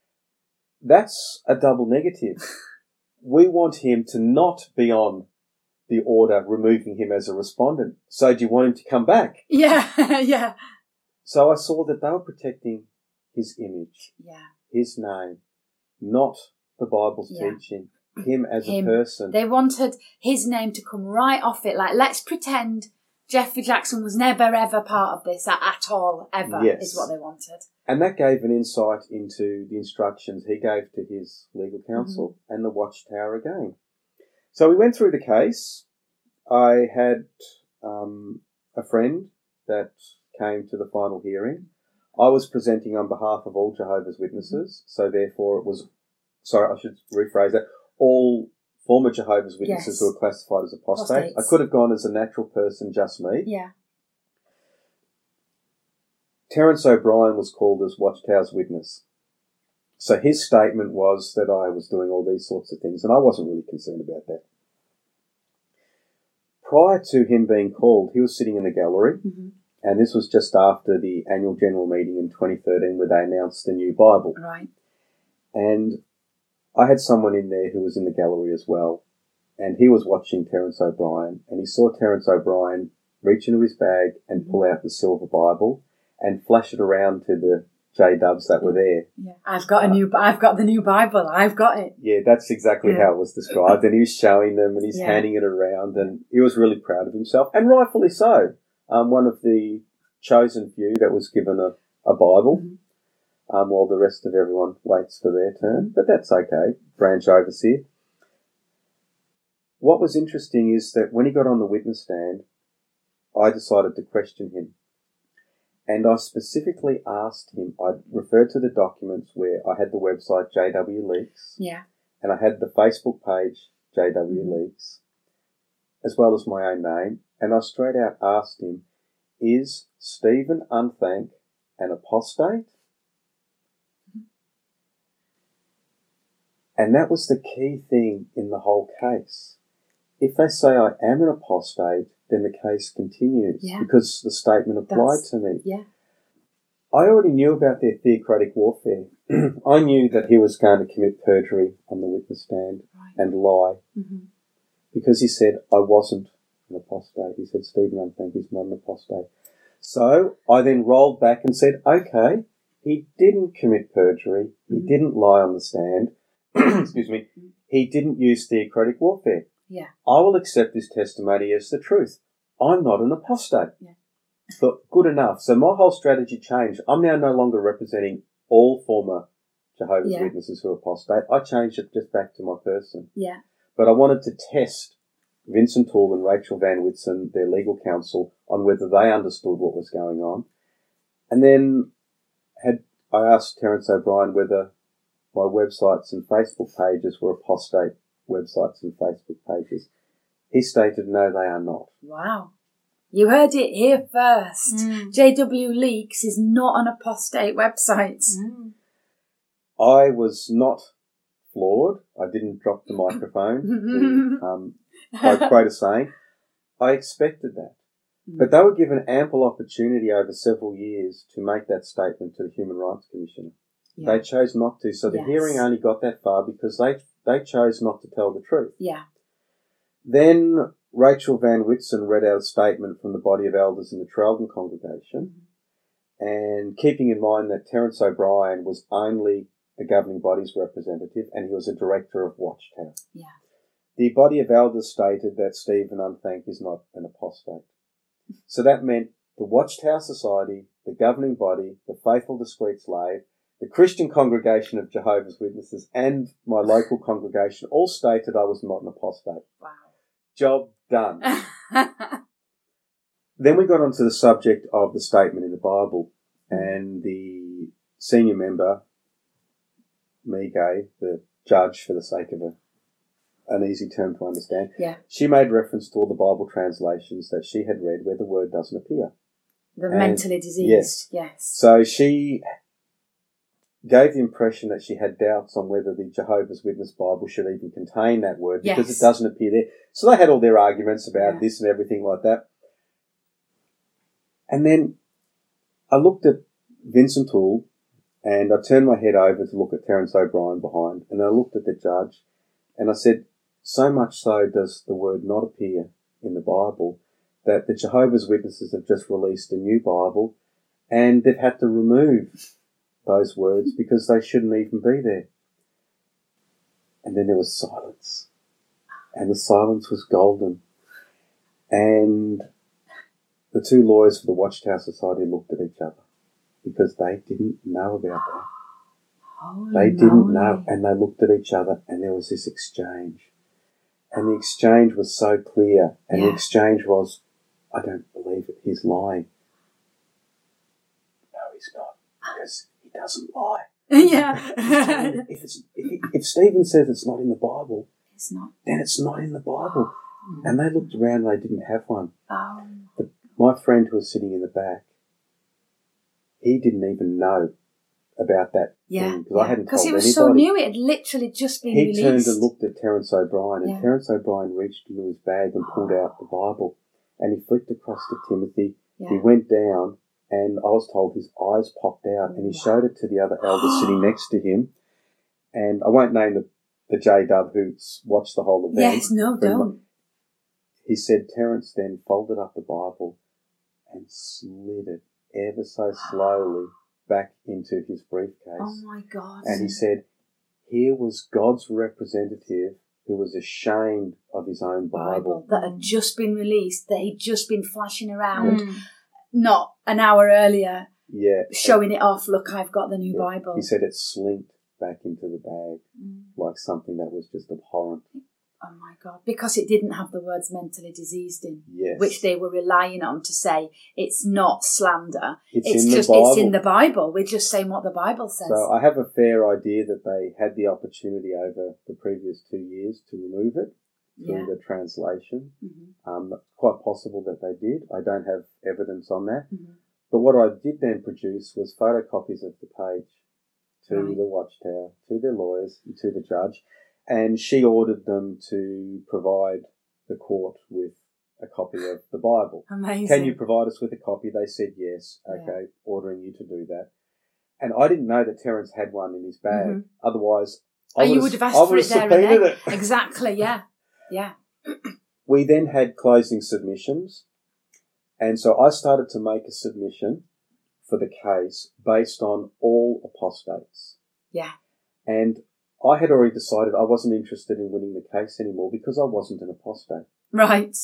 D: That's a double negative. We want him to not be on the order removing him as a respondent. So do you want him to come back?
B: Yeah, yeah.
D: So I saw that they were protecting his image, his name, not the Bible's teaching, him as a person.
B: They wanted his name to come right off it. Like, let's pretend Jeffrey Jackson was never, ever part of this at all, ever, is what they wanted.
D: And that gave an insight into the instructions he gave to his legal counsel and the Watchtower again. So we went through the case. I had a friend that came to the final hearing. I was presenting on behalf of all Jehovah's Witnesses, so therefore it was, I should rephrase that, all former Jehovah's Witnesses who were classified as apostates. I could have gone as a natural person, just me.
B: Yeah.
D: Terence O'Brien was called as Watchtower's witness. So his statement was that I was doing all these sorts of things, and I wasn't really concerned about that. Prior to him being called, he was sitting in the gallery, and this was just after the annual general meeting in 2013 where they announced the new Bible.
B: Right.
D: And I had someone in there who was in the gallery as well, and he was watching Terence O'Brien, and he saw Terence O'Brien reach into his bag and pull out the silver Bible and flash it around to the J-dubs that were there.
B: Yeah, I've got the new Bible. I've got it.
D: Yeah, that's exactly how it was described. And he was showing them and he's handing it around, and he was really proud of himself, and rightfully so. One of the chosen few that was given a Bible, while the rest of everyone waits for their turn. But that's okay. Branch overseer. what was interesting is that when he got on the witness stand, I decided to question him. And I specifically asked him, I referred to the documents where I had the website JW Leaks,
B: Yeah.
D: and I had the Facebook page JW Leaks, as well as my own name, and I straight out asked him, is Stephen Unthank an apostate? And that was the key thing in the whole case. If they say I am an apostate, then the case continues because the statement applied to me.
B: Yeah.
D: I already knew about their theocratic warfare. I knew that he was going to commit perjury on the witness stand and lie because he said I wasn't an apostate. He said Stephen Unthank is not an apostate. So I then rolled back and said, okay, he didn't commit perjury. He didn't lie on the stand. Excuse me. He didn't use theocratic warfare.
B: Yeah.
D: I will accept his testimony as the truth. I'm not an apostate.
B: Yeah.
D: But good enough. So my whole strategy changed. I'm now no longer representing all former Jehovah's Witnesses who are apostate. I changed it just back to my person.
B: Yeah.
D: But I wanted to test Vincent Toole and Rachel Van Whitson, their legal counsel, on whether they understood what was going on. And then I asked Terence O'Brien whether my websites and Facebook pages were apostate websites and Facebook pages. He stated, no, they are not.
B: Wow. You heard it here first. JW Leaks is not an apostate website.
D: I was not floored. I didn't drop the microphone to quote a saying. I expected that. But they were given ample opportunity over several years to make that statement to the Human Rights Commissioner. Yeah. They chose not to. So the hearing only got that far because they chose not to tell the truth.
B: Yeah.
D: Then Rachel Van Whitson read out a statement from the body of elders in the Traralgon congregation, and keeping in mind that Terence O'Brien was only the governing body's representative and he was a director of Watchtower.
B: Yeah.
D: The body of elders stated that Stephen Unthank is not an apostate. So that meant the Watchtower Society, the governing body, the Faithful Discreet Slave, the Christian Congregation of Jehovah's Witnesses and my local congregation all stated I was not an apostate.
B: Wow.
D: Job done. Then we got onto the subject of the statement in the Bible, and the senior member, Mige, the judge for the sake of an easy term to understand, she made reference to all the Bible translations that she had read where the word doesn't appear.
B: The mentally diseased, yes.
D: So she gave the impression that she had doubts on whether the Jehovah's Witness Bible should even contain that word because it doesn't appear there. So they had all their arguments about this and everything like that. And then I looked at Vincent Toole and I turned my head over to look at Terence O'Brien behind, and I looked at the judge and I said, so much so does the word not appear in the Bible that the Jehovah's Witnesses have just released a new Bible and they've had to remove those words because they shouldn't even be there. And then there was silence. And the silence was golden. And the two lawyers for the Watchtower Society looked at each other because they didn't know about that. They didn't know. And they looked at each other and there was this exchange. And the exchange was so clear. And the exchange was, I don't believe it. He's lying. No, he's not. Because he doesn't lie. If Stephen says it's not in the Bible, then it's not in the Bible. And they looked around and they didn't have one. But my friend who was sitting in the back, he didn't even know about that thing because I hadn't told anybody.
B: Because it was so new, it had literally just been released.
D: He turned and looked at Terence O'Brien, and Terence O'Brien reached into his bag and pulled out the Bible, and he flicked across to Timothy. He went down, and I was told his eyes popped out, and he showed it to the other elders sitting next to him. And I won't name the J-Dub who watched the whole event.
B: Yes, no, don't.
D: He said Terence then folded up the Bible and slid it ever so slowly back into his briefcase.
B: Oh my God.
D: And he said, here was God's representative who was ashamed of his own Bible.
B: That had just been released, that he'd just been flashing around, not an hour earlier, showing it off, look, I've got the new Bible.
D: He said it slinked back into the bag like something that was just abhorrent.
B: Oh my God. Because it didn't have the words mentally diseased in,
D: Yes.
B: which they were relying on to say it's not slander.
D: It's in the Bible.
B: It's in the Bible. We're just saying what the Bible says.
D: So I have a fair idea that they had the opportunity over the previous 2 years to remove it through the translation.
B: Mm-hmm.
D: Quite possible that they did. I don't have evidence on that.
B: Mm-hmm.
D: But what I did then produce was photocopies of the page to
B: Right.
D: the Watchtower, to their lawyers, and to the judge, and she ordered them to provide the court with a copy of the Bible.
B: Amazing.
D: Can you provide us with a copy? They said yes. Okay, ordering you to do that. And I didn't know that Terence had one in his bag.
B: Mm-hmm.
D: Otherwise,
B: you would have asked for it there and then.
D: subpoenaed it.
B: Exactly, yeah. Yeah.
D: We then had closing submissions. And so I started to make a submission for the case based on all apostates.
B: Yeah.
D: And I had already decided I wasn't interested in winning the case anymore because I wasn't an apostate.
B: Right.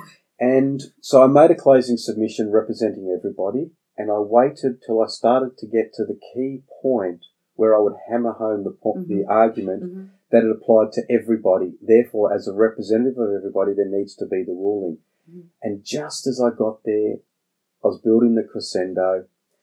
D: And so I made a closing submission representing everybody, and I waited till I started to get to the key point where I would hammer home the argument that it applied to everybody. Therefore, as a representative of everybody, there needs to be the ruling. And just as I got there, I was building the crescendo,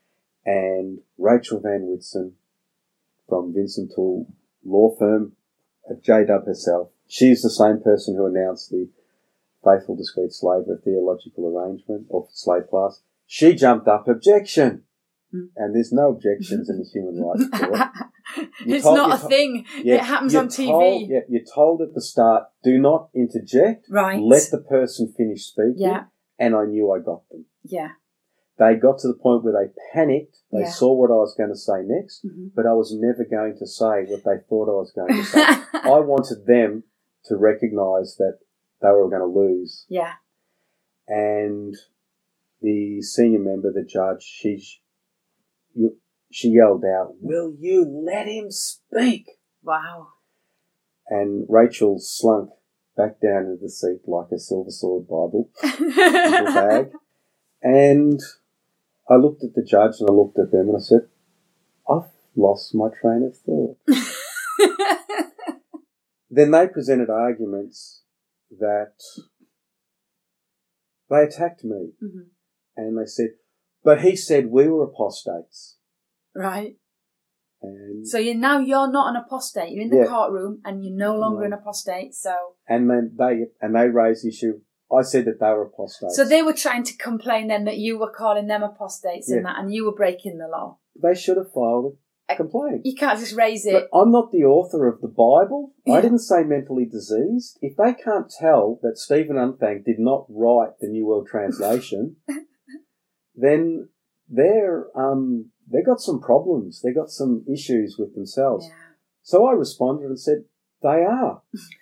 D: and Rachel Van Whitson from Vincent Toole law firm, J-Dub herself, she's the same person who announced the Faithful Discreet Slaver, a theological arrangement, or slave class. She jumped up, objection! And there's no objections in the human rights court.
B: It's not a thing.
D: Yeah,
B: it happens on TV.
D: You're told at the start, do not interject.
B: Right.
D: Let the person finish speaking.
B: Yeah.
D: And I knew I got them.
B: Yeah.
D: They got to the point where they panicked. They
B: Yeah.
D: saw what I was going to say next, but I was never going to say what they thought I was going to say. I wanted them to recognise that they were going to lose.
B: Yeah.
D: And the senior member, the judge, she yelled out, "Will you let him speak?"
B: Wow.
D: And Rachel slunk back down into the seat like a Silver Sword Bible in her bag. And I looked at the judge and I looked at them and I said, I've lost my train of thought. Then they presented arguments that they attacked me. And they said, but he said we were apostates.
B: Right.
D: And
B: So you're not an apostate. You're in the courtroom and you're no longer an apostate. So
D: then they raised the issue. I said that they were apostates.
B: they were trying to complain then that you were calling them apostates and that, and you were breaking the law.
D: They should have filed a complaint.
B: You can't just raise it.
D: But I'm not the author of the Bible. I didn't say mentally diseased. If they can't tell that Stephen Unthang did not write the New World Translation, then they got some problems. They got some issues with themselves.
B: Yeah.
D: So I responded and said, they are.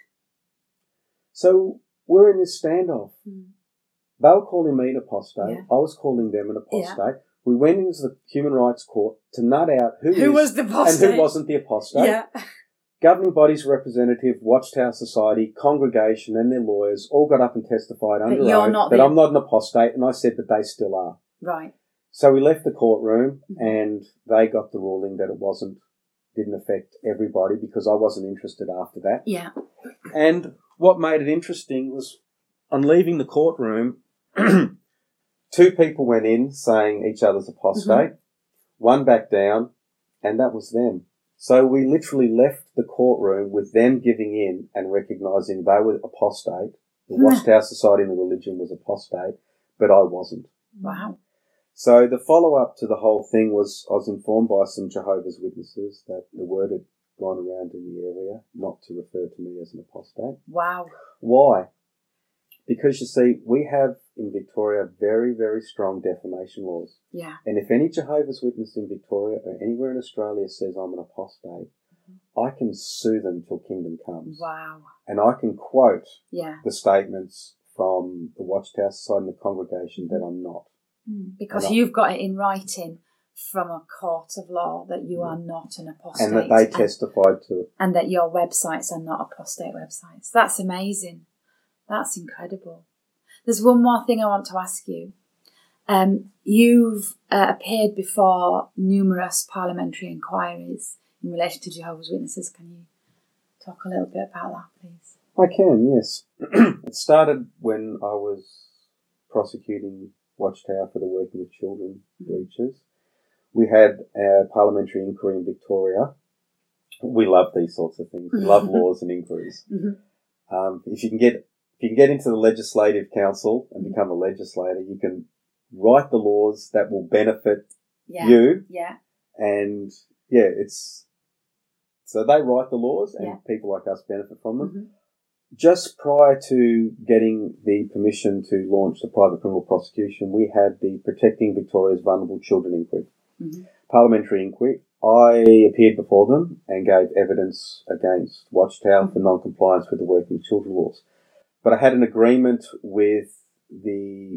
D: So we're in this standoff. They were calling me an apostate.
B: Yeah.
D: I was calling them an apostate. We went into the Human Rights Court to nut out who
B: was the apostate
D: and who wasn't the apostate.
B: Yeah.
D: Governing body's representative, Watchtower Society, congregation and their lawyers all got up and testified under oath that I'm not an apostate, and I said that they still are.
B: Right.
D: So we left the courtroom and they got the ruling that it didn't affect everybody because I wasn't interested after that.
B: Yeah.
D: And what made it interesting was on leaving the courtroom, two people went in saying each other's apostate, one backed down, and that was them. So we literally left the courtroom with them giving in and recognising they were apostate. The Watchtower Society and the religion was apostate, but I wasn't.
B: Wow.
D: So the follow-up to the whole thing was I was informed by some Jehovah's Witnesses that the word had gone around in the area not to refer to me as an apostate.
B: Wow.
D: Why? Because, you see, we have in Victoria very, very strong defamation laws.
B: Yeah.
D: And if any Jehovah's Witness in Victoria or anywhere in Australia says I'm an apostate, I can sue them till kingdom comes.
B: Wow.
D: And I can quote
B: Yeah.
D: the statements from the Watchtower Society and the congregation that I'm not.
B: Because you've got it in writing from a court of law that you are not an apostate.
D: And that they testified to it.
B: And that your websites are not apostate websites. That's amazing. That's incredible. There's one more thing I want to ask you. You've appeared before numerous parliamentary inquiries in relation to Jehovah's Witnesses. Can you talk a little bit about that, please?
D: I can, yes. It started when I was prosecuting Watchtower for the Working with Children breaches. We had a parliamentary inquiry in Victoria. We love these sorts of things. We love laws and inquiries. If you can get into the Legislative Council and become a legislator, you can write the laws that will benefit you.
B: Yeah.
D: And so they write the laws and people like us benefit from them. Just prior to getting the permission to launch the private criminal prosecution, we had the Protecting Victoria's Vulnerable Children Inquiry, parliamentary inquiry. I appeared before them and gave evidence against Watchtower for non-compliance with the Working with Children laws. But I had an agreement with the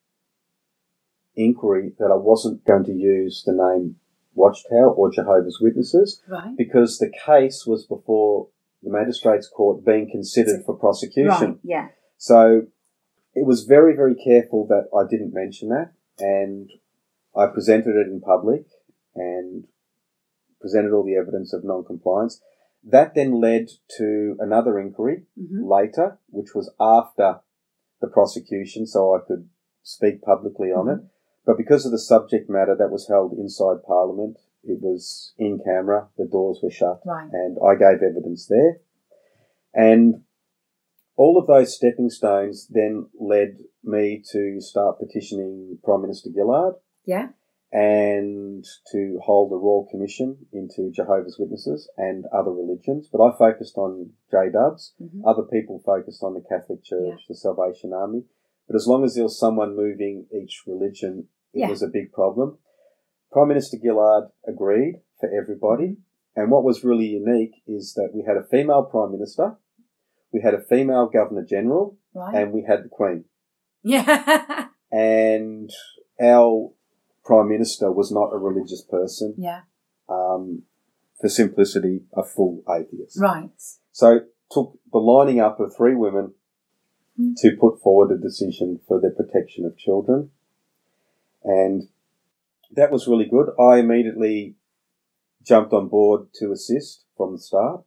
D: inquiry that I wasn't going to use the name Watchtower or Jehovah's Witnesses because the case was before the Magistrates Court being considered for prosecution.
B: Right, yeah.
D: So it was very, very careful that I didn't mention that, and I presented it in public and presented all the evidence of non-compliance. That then led to another inquiry later, which was after the prosecution, so I could speak publicly on it. But because of the subject matter that was held inside Parliament, it was in camera, the doors were shut, and I gave evidence there. And all of those stepping stones then led me to start petitioning Prime Minister Gillard.
B: Yeah.
D: And to hold a royal commission into Jehovah's Witnesses and other religions. But I focused on J-Dubs. Other people focused on the Catholic Church, the Salvation Army. But as long as there was someone moving each religion, it was a big problem. Prime Minister Gillard agreed for everybody. And what was really unique is that we had a female Prime Minister, we had a female Governor-General, and we had the Queen.
B: Yeah.
D: And our Prime Minister was not a religious person.
B: Yeah.
D: For simplicity, a full atheist.
B: Right.
D: So it took the lining up of three women to put forward a decision for the protection of children. And that was really good. I immediately jumped on board to assist from the start.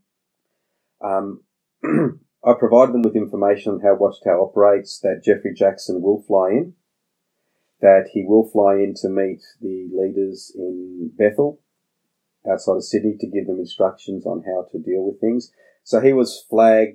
D: I provided them with information on how Watchtower operates, that Jeffrey Jackson will fly in, that he will fly in to meet the leaders in Bethel, outside of Sydney, to give them instructions on how to deal with things. So he was flagged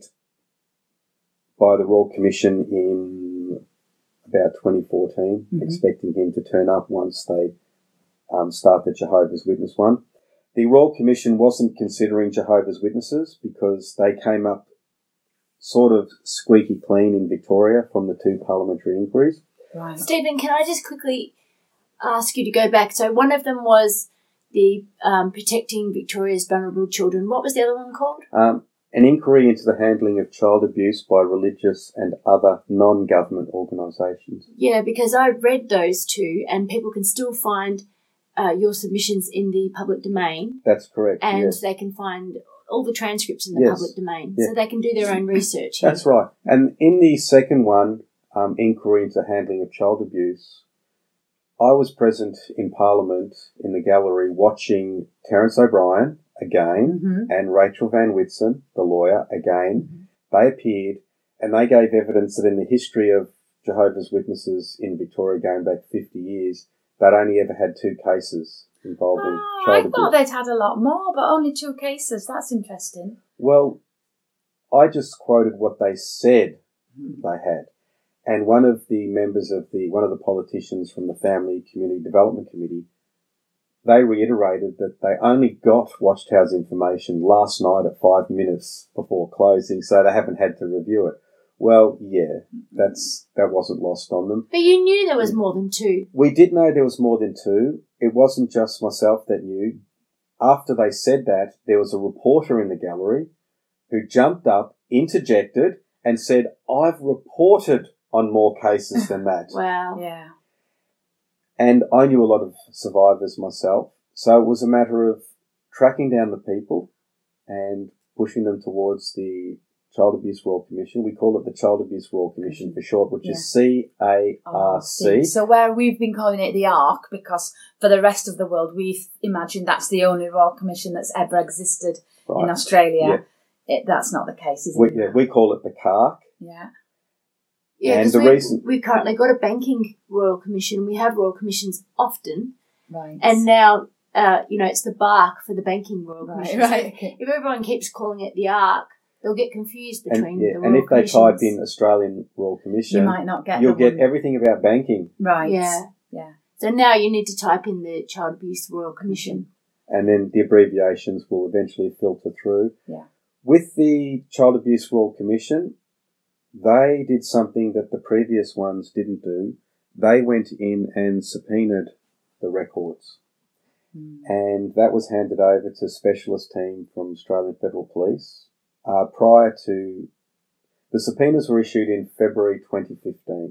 D: by the Royal Commission in about 2014, expecting him to turn up once they start the Jehovah's Witness one. The Royal Commission wasn't considering Jehovah's Witnesses because they came up sort of squeaky clean in Victoria from the two parliamentary inquiries.
B: Right.
C: Stephen, can I just quickly ask you to go back? So one of them was the Protecting Victoria's Vulnerable Children. What was the other one called?
D: An inquiry into the handling of child abuse by religious and other non-government organisations.
C: Yeah, because I read those two, and people can still find your submissions in the public domain.
D: That's correct,
C: and they can find all the transcripts in the public domain, so they can do their own research.
D: That's right. And in the second one, inquiry into handling of child abuse, I was present in Parliament in the gallery watching Terence O'Brien again and Rachel Van Whitson, the lawyer, again. They appeared and they gave evidence that in the history of Jehovah's Witnesses in Victoria going back 50 years, they'd only ever had 2 cases involving child abuse.
B: I thought they'd had a lot more, but only 2 cases. That's interesting.
D: Well, I just quoted what they said they had. And one of the members of one of the politicians from the Family Community Development Committee, they reiterated that they only got Watchtower's information last night at 5 minutes before closing, so they haven't had to review it. Well, yeah, that wasn't lost on them.
C: But you knew there was more than 2.
D: We did know there was more than 2. It wasn't just myself that knew. After they said that, there was a reporter in the gallery who jumped up, interjected, and said, "I've reported on more cases than that."
C: Wow.
B: Yeah.
D: And I knew a lot of survivors myself. So it was a matter of tracking down the people and pushing them towards the Child Abuse Royal Commission. We call it the Child Abuse Royal Commission for short, which is CARC.
B: So where we've been calling it the ARC, because for the rest of the world, we've imagined that's the only Royal Commission that's ever existed in Australia. that's not the case, is it?
D: We call it the CARC.
B: Yeah.
C: Yeah,
D: And
C: because
D: the reason-
C: we've currently got a banking royal commission. We have royal commissions often,
B: Right.
C: and now it's the BARC for the banking royal commission. So
B: Right.
C: if everyone keeps calling it the ARC, they'll get confused between the royal
D: and if they
C: commissions.
D: type in Australian Royal Commission,
B: You might not get
D: you'll
B: the
D: get
B: one.
D: everything about banking,
B: Right.
C: Yeah.
B: Yeah.
C: So now you need to type in the Child Abuse Royal Commission.
D: and then the abbreviations will eventually filter through.
B: Yeah.
D: With the Child Abuse Royal Commission, they did something that the previous ones didn't do. They went in and subpoenaed the records. And that was handed over to a specialist team from Australian Federal Police. Prior to the subpoenas were issued in February 2015.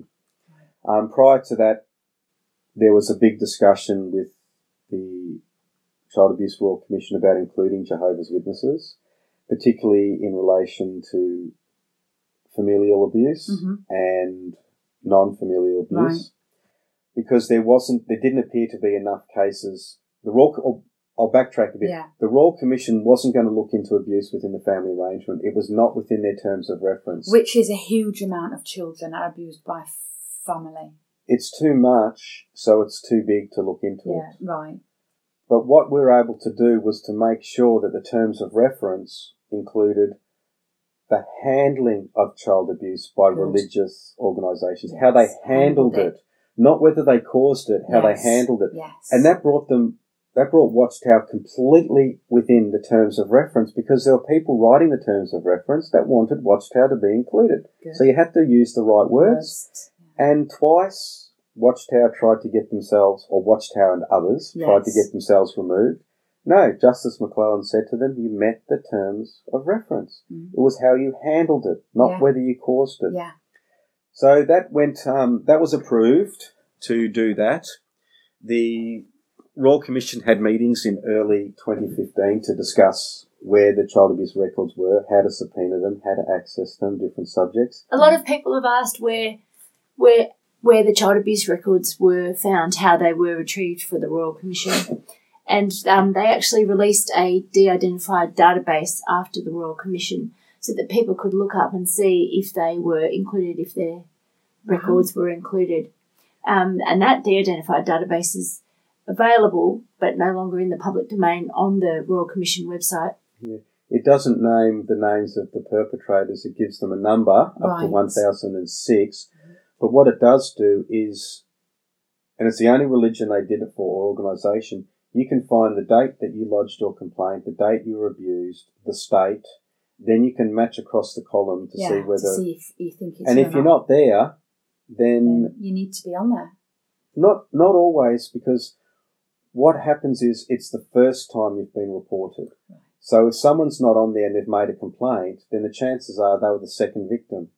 D: Prior to that, there was a big discussion with the Child Abuse Royal Commission about including Jehovah's Witnesses, particularly in relation to familial abuse and non-familial abuse, because there didn't appear to be enough cases. I'll backtrack a bit.
B: Yeah.
D: The Royal Commission wasn't going to look into abuse within the family arrangement. It was not within their terms of reference.
B: Which is a huge amount of children are abused by family.
D: It's too much, so it's too big to look into
B: Yeah,
D: it.
B: right.
D: But what we were able to do was to make sure that the terms of reference included the handling of child abuse by
B: Good.
D: religious organisations,
B: Yes,
D: how they handled
B: handled
D: it, not whether they caused it, how
B: Yes,
D: they handled it.
B: Yes.
D: And that brought Watchtower completely within the terms of reference, because there were people writing the terms of reference that wanted Watchtower to be included.
B: Good.
D: So you had to use the right words. And twice Watchtower tried to get themselves, or Watchtower and others tried to
B: Yes.
D: get themselves removed. No, Justice McClellan said to them, you met the terms of reference. It was how you handled it, not
B: Yeah.
D: whether you caused it.
B: Yeah.
D: So that went, that was approved to do that. The Royal Commission had meetings in early 2015 to discuss where the child abuse records were, how to subpoena them, how to access them, different subjects.
C: A lot of people have asked where the child abuse records were found, how they were retrieved for the Royal Commission. And they actually released a de-identified database after the Royal Commission so that people could look up and see if they were included, if their records were included. And that de-identified database is available but no longer in the public domain on the Royal Commission website.
D: Yeah. It doesn't name the names of the perpetrators. It gives them a number up to
B: Right.
D: 1006. But what it does do is, and it's the only religion they did it for, or organisation, you can find the date that you lodged your complaint, the date you were abused, the state. Then you can match across the column to see whether.
B: to see if you think it's
D: And
B: you
D: if
B: or
D: you're not there, then
B: you need to be on there.
D: not always, because what happens is it's the first time you've been reported.
B: Right.
D: So if someone's not on there and they've made a complaint, then the chances are they were the second victim,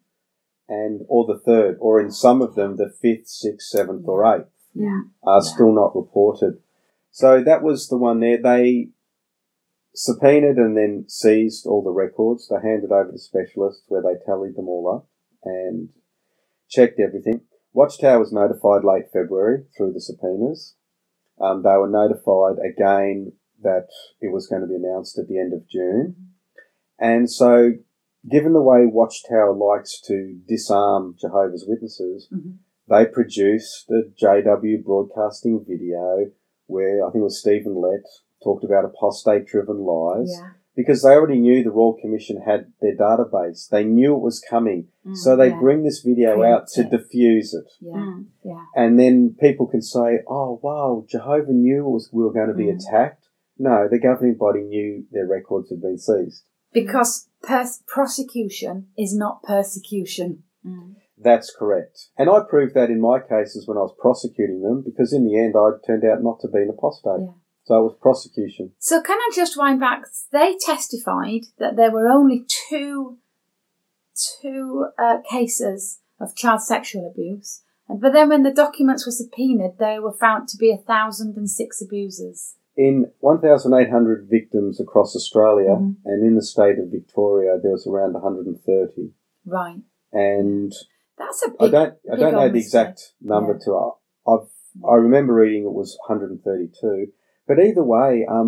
B: Right.
D: or the third, or in some of them the fifth, sixth, seventh, or eighth
B: Yeah.
D: are still not reported. So that was the one there. They subpoenaed and then seized all the records. They handed over to specialists where they tallied them all up and checked everything. Watchtower was notified late February through the subpoenas. They were notified again that it was going to be announced at the end of June. And so, given the way Watchtower likes to disarm Jehovah's Witnesses, they produced a JW broadcasting video where I think it was Stephen Lett talked about apostate-driven lies,
B: Yeah.
D: because they already knew the Royal Commission had their database. They knew it was coming. So they
B: yeah.
D: bring this video out to
B: Preempt
D: diffuse it.
B: Yeah. Yeah.
D: And then people can say, oh, wow, Jehovah knew we were going to be attacked. No, the governing body knew their records had been seized.
B: Because prosecution is not persecution.
D: That's correct. And I proved that in my cases when I was prosecuting them, because in the end I turned out not to be an apostate.
B: Yeah.
D: So it was prosecution.
B: So can I just wind back? They testified that there were only two cases of child sexual abuse, but then when the documents were subpoenaed, they were found to be 1,006 abusers.
D: In 1,800 victims across Australia, and in the state of Victoria, there was around 130.
B: Right.
D: And
B: That's a big.
D: I don't
B: big
D: know
B: old
D: the exact
B: mistake.
D: number
B: Yeah.
D: I remember reading it was 132. But either way,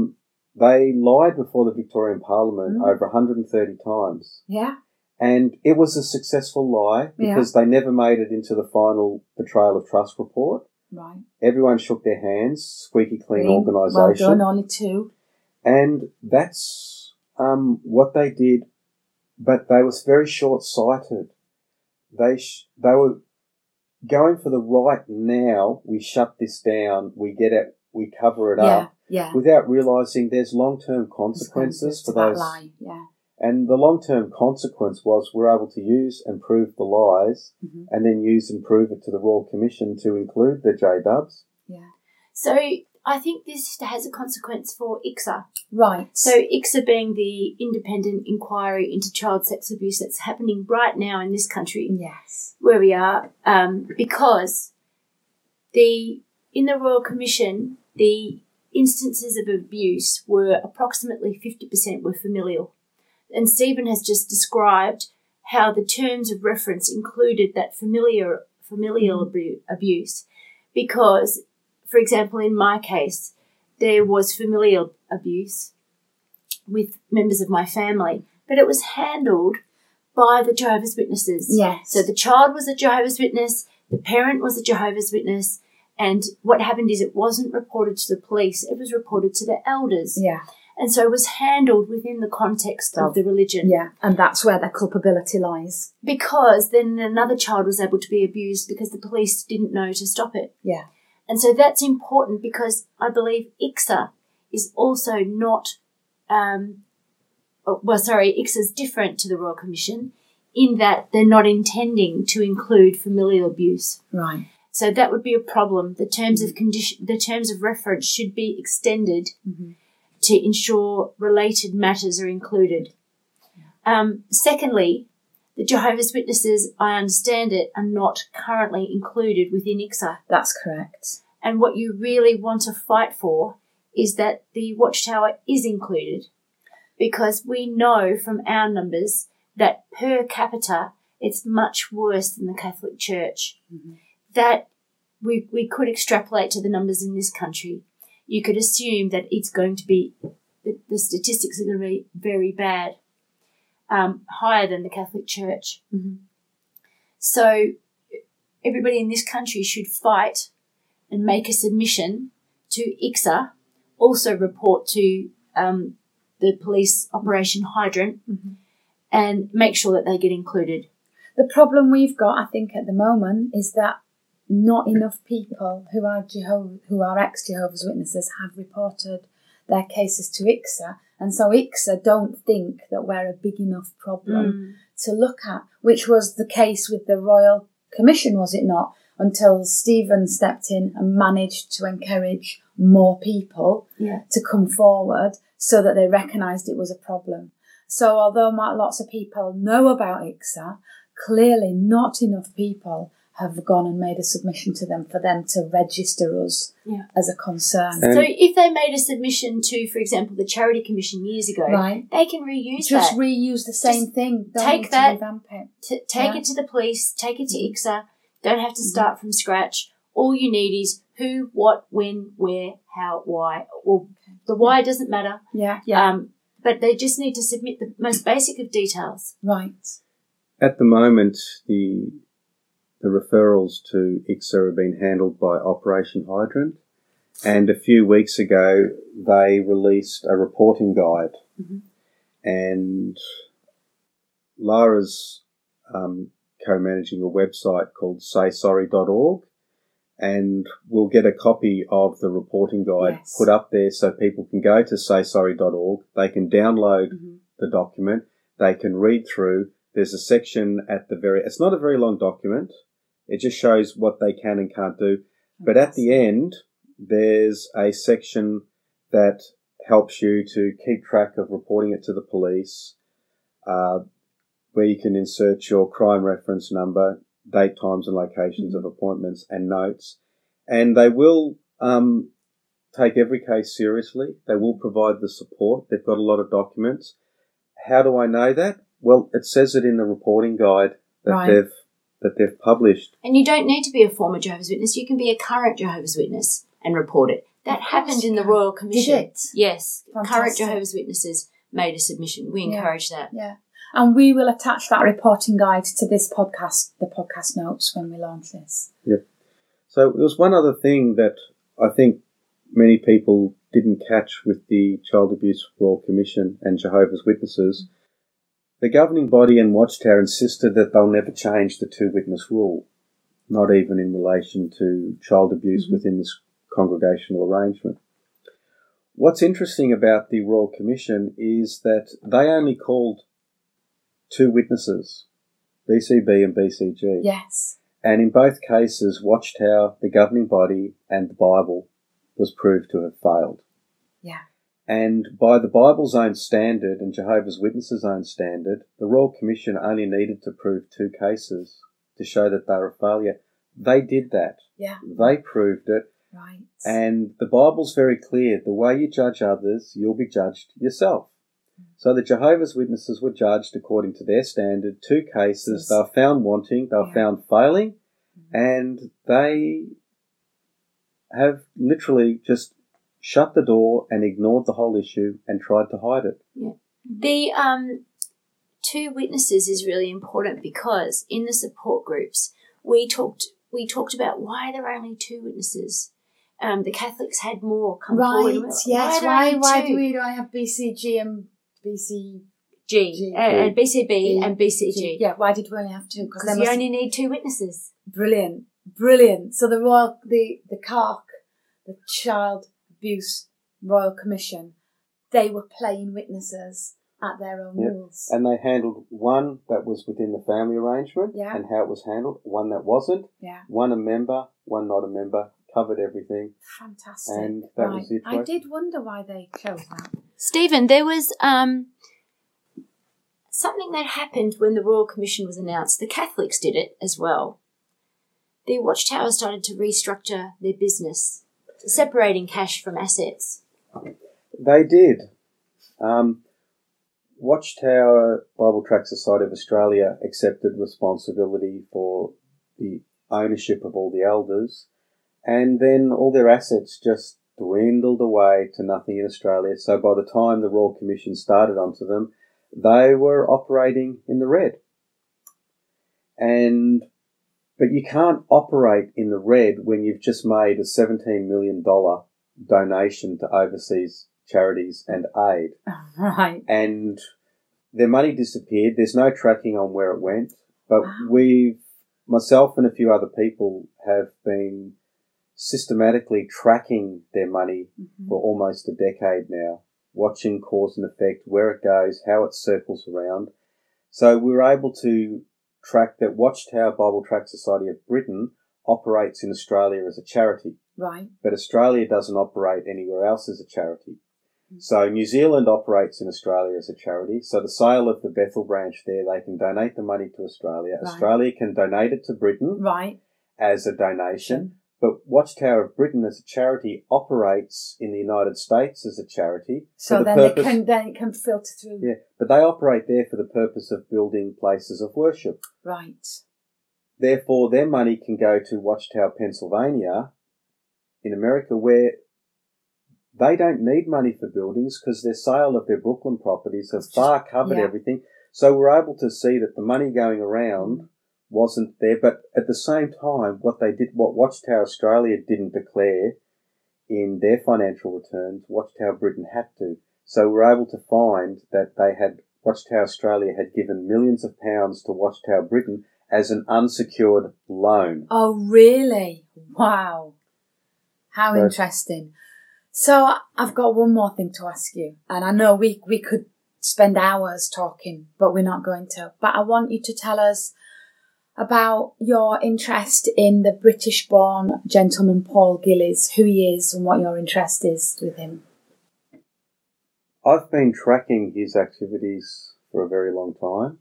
D: they lied before the Victorian Parliament over 130 times.
B: Yeah.
D: And it was a successful lie because they never made it into the final Betrayal of Trust report.
B: Right.
D: Everyone shook their hands, squeaky clean organisation.
B: Well done, only 2.
D: And that's what they did, but they was very short-sighted. They were going for the right now, we shut this down, we get it, we cover it up, without realising there's long-term consequences for those.
B: Lie. Yeah.
D: And the long-term consequence was we're able to use and prove the lies and then use and prove it to the Royal Commission to include the J-dubs.
B: Yeah.
C: So I think this has a consequence for ICSA.
B: Right.
C: So ICSA being the independent inquiry into child sex abuse that's happening right now in this country.
B: Yes.
C: Where we are, because in the Royal Commission, the instances of abuse were approximately 50% were familial. And Stephen has just described how the terms of reference included that familial abuse because, for example, in my case, there was familial abuse with members of my family, but it was handled by the Jehovah's Witnesses.
B: Yes.
C: So the child was a Jehovah's Witness, the parent was a Jehovah's Witness, and what happened is it wasn't reported to the police, it was reported to the elders.
B: Yeah.
C: And so it was handled within the context of the religion.
B: Yeah, and that's where their culpability lies.
C: Because then another child was able to be abused because the police didn't know to stop it.
B: Yeah.
C: And so that's important because I believe ICSA is also not, ICSA's different to the Royal Commission in that they're not intending to include familial abuse.
B: Right.
C: So that would be a problem. The terms of reference should be extended to ensure related matters are included. Secondly, the Jehovah's Witnesses, I understand it, are not currently included within ICSA.
B: That's correct.
C: And what you really want to fight for is that the Watchtower is included because we know from our numbers that per capita it's much worse than the Catholic Church. That we could extrapolate to the numbers in this country. You could assume that it's going to be, the statistics are going to be very bad, higher than the Catholic Church. So everybody in this country should fight and make a submission to ICSA, also report to the police Operation Hydrant, and make sure that they get included.
B: The problem we've got, I think, at the moment is that not enough people who are ex-Jehovah's Witnesses have reported their cases to ICSA, and so ICSA don't think that we're a big enough problem to look at, which was the case with the Royal Commission, was it not? Until Stephen stepped in and managed to encourage more people to come forward so that they recognised it was a problem. So although lots of people know about ICSA, clearly not enough people have gone and made a submission to them for them to register us as a concern.
C: So if they made a submission to, for example, the Charity Commission years ago, they can reuse
B: Just reuse the same thing. Don't
C: take
B: need
C: that,
B: to revamp it.
C: Take it to the police, take it to ICSA. Don't have to start from scratch. All you need is who, what, when, where, how, why. Well, the why doesn't matter. But they just need to submit the most basic of details.
B: Right.
D: At the moment, the referrals to ICSA have been handled by Operation Hydrant, and a few weeks ago they released a reporting guide, and Lara's co-managing a website called saysorry.org, and we'll get a copy of the reporting guide put up there so people can go to saysorry.org, they can download the document, they can read through. There's a section at the it's not a very long document, it just shows what they can and can't do, but at the end there's a section that helps you to keep track of reporting it to the police, where you can insert your crime reference number, date, times and locations of appointments and notes. And they will take every case seriously. They will provide the support. They've got a lot of documents. How do I know that? Well, it says it in the reporting guide that they've published.
C: And you don't need to be a former Jehovah's Witness. You can be a current Jehovah's Witness and report it. That
B: Of course
C: happened in
B: you
C: the
B: can.
C: Royal Commission.
B: Did it?
C: Yes. Current
B: Fantastic.
C: Jehovah's Witnesses made a submission. We
B: Yeah.
C: encourage that.
B: Yeah. And we will attach that reporting guide to this podcast, the podcast notes, when we launch this.
D: So there was one other thing that I think many people didn't catch with the Child Abuse Royal Commission and Jehovah's Witnesses. The governing body and Watchtower insisted that they'll never change the two-witness rule, not even in relation to child abuse within this congregational arrangement. What's interesting about the Royal Commission is that they only called two witnesses, BCB and BCG.
B: Yes.
D: And in both cases, Watchtower, the governing body, and the Bible was proved to have failed.
B: Yeah.
D: And by the Bible's own standard and Jehovah's Witnesses' own standard, the Royal Commission only needed to prove two cases to show that they were a failure. They did that.
B: Yeah.
D: They proved it.
B: Right.
D: And the Bible's very clear. The way you judge others, you'll be judged yourself. So the Jehovah's Witnesses were judged according to their standard, two cases. They were found wanting, they were found failing, and they have literally just shut the door and ignored the whole issue and tried to hide it.
C: Yeah. The two witnesses is really important because in the support groups we talked about why there are only two witnesses. The Catholics had more come forward.
B: Right, yes. Why do we don't have BCG and BCG?
C: And BCB and BCG.
B: Yeah, why did we only have two?
C: Because you only need two witnesses.
B: Brilliant, brilliant. So the CARC, the Child Abuse Royal Commission, they were playing witnesses at their own rules.
D: And they handled one that was within the family arrangement and how it was handled, one that wasn't, one a member, one not a member, covered everything.
B: Fantastic.
D: And that was it.
B: I did wonder why they chose that.
C: Stephen, there was something that happened when the Royal Commission was announced. The Catholics did it as well. The Watchtower started to restructure their business, separating cash from assets.
D: They did. Watchtower Bible Tract Society of Australia accepted responsibility for the ownership of all the elders, and then all their assets just dwindled away to nothing in Australia. So by the time the Royal Commission started onto them, they were operating in the red. But you can't operate in the red when you've just made a $17 million donation to overseas charities and aid.
B: Right.
D: And their money disappeared. There's no tracking on where it went. But myself and a few other people have been systematically tracking their money for almost a decade now, watching cause and effect, where it goes, how it circles around. So we were able to track that Watchtower Bible Tract Society of Britain operates in Australia as a charity.
B: Right.
D: But Australia doesn't operate anywhere else as a charity. So New Zealand operates in Australia as a charity. So the sale of the Bethel branch there, they can donate the money to Australia.
B: Right.
D: Australia can donate it to Britain as a donation. But Watchtower of Britain as a charity operates in the United States as a charity.
B: So then it can filter through.
D: Yeah, but they operate there for the purpose of building places of worship.
B: Right.
D: Therefore, their money can go to Watchtower, Pennsylvania, in America, where they don't need money for buildings because their sale of their Brooklyn properties have far covered everything. So we're able to see that the money going around wasn't there, but at the same time, what Watchtower Australia didn't declare in their financial returns, Watchtower Britain had to. So we're able to find that Watchtower Australia had given millions of pounds to Watchtower Britain as an unsecured loan.
B: Oh, really? Wow. How interesting. So I've got one more thing to ask you, and I know we could spend hours talking, but we're not going to. But I want you to tell us about your interest in the British-born gentleman Paul Gillies, who he is and what your interest is with him.
D: I've been tracking his activities for a very long time.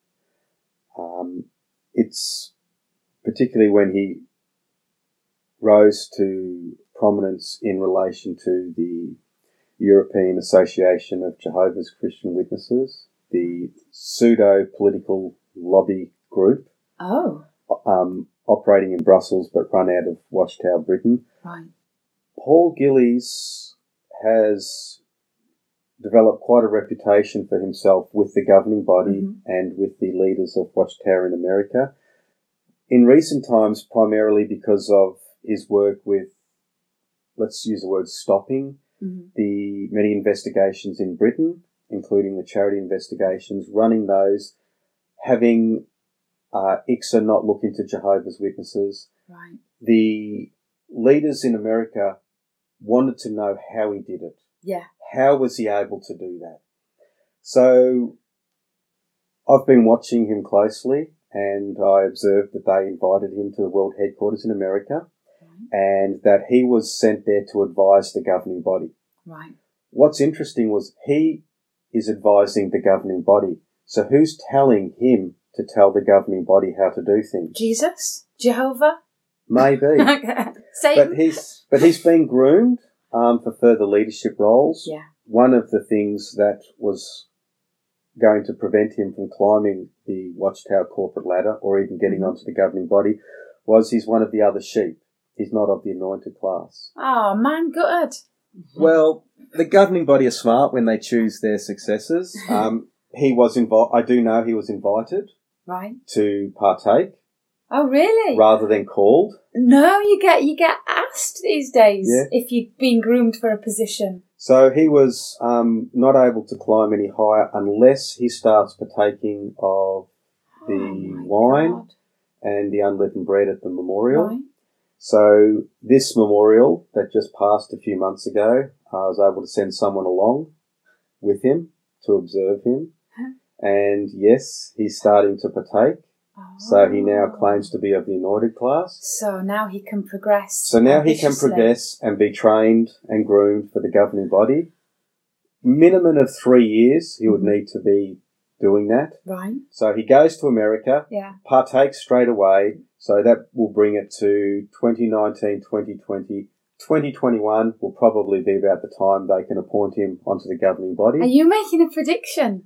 D: It's particularly when he rose to prominence in relation to the European Association of Jehovah's Christian Witnesses, the pseudo-political lobby group.
B: Oh.
D: Operating in Brussels but run out of Watchtower, Britain.
B: Right.
D: Paul Gillies has developed quite a reputation for himself with the governing body and with the leaders of Watchtower in America. In recent times, primarily because of his work with, let's use the word stopping, the many investigations in Britain, including the charity investigations, running those, having ICSA not look into Jehovah's Witnesses.
B: Right.
D: The leaders in America wanted to know how he did it.
B: Yeah.
D: How was he able to do that? So I've been watching him closely, and I observed that they invited him to the world headquarters in America, and that he was sent there to advise the governing body.
B: Right.
D: What's interesting was he is advising the governing body. So who's telling him to tell the governing body how to do things?
B: Jesus? Jehovah?
D: Maybe.
B: Satan?
D: But he's been groomed for further leadership roles.
B: Yeah.
D: One of the things that was going to prevent him from climbing the Watchtower corporate ladder or even getting onto the governing body was he's one of the other sheep. He's not of the anointed class.
B: Oh, man, good.
D: Well, the governing body are smart when they choose their successors. He was I do know he was invited
B: Right.
D: to partake
B: Oh, really?
D: rather than called.
B: No, you get asked these days
D: Yeah.
B: if you've been groomed for a position.
D: So he was not able to climb any higher unless he starts partaking of the
B: my
D: wine
B: God.
D: and the unleavened bread at the memorial.
B: Right.
D: So this memorial that just passed a few months ago, I was able to send someone along with him to observe him. And yes, he's starting to partake. So he now claims to be of the anointed class.
B: So now he can progress.
D: So now he can
B: ambitiously.
D: progress and be trained and groomed for the governing body. Minimum of 3 years he would need to be doing that.
B: Right.
D: So he goes to America,
B: Yeah.
D: partakes straight away. So that will bring it to 2019, 2020. 2021 will probably be about the time they can appoint him onto the governing body.
B: Are you making a prediction?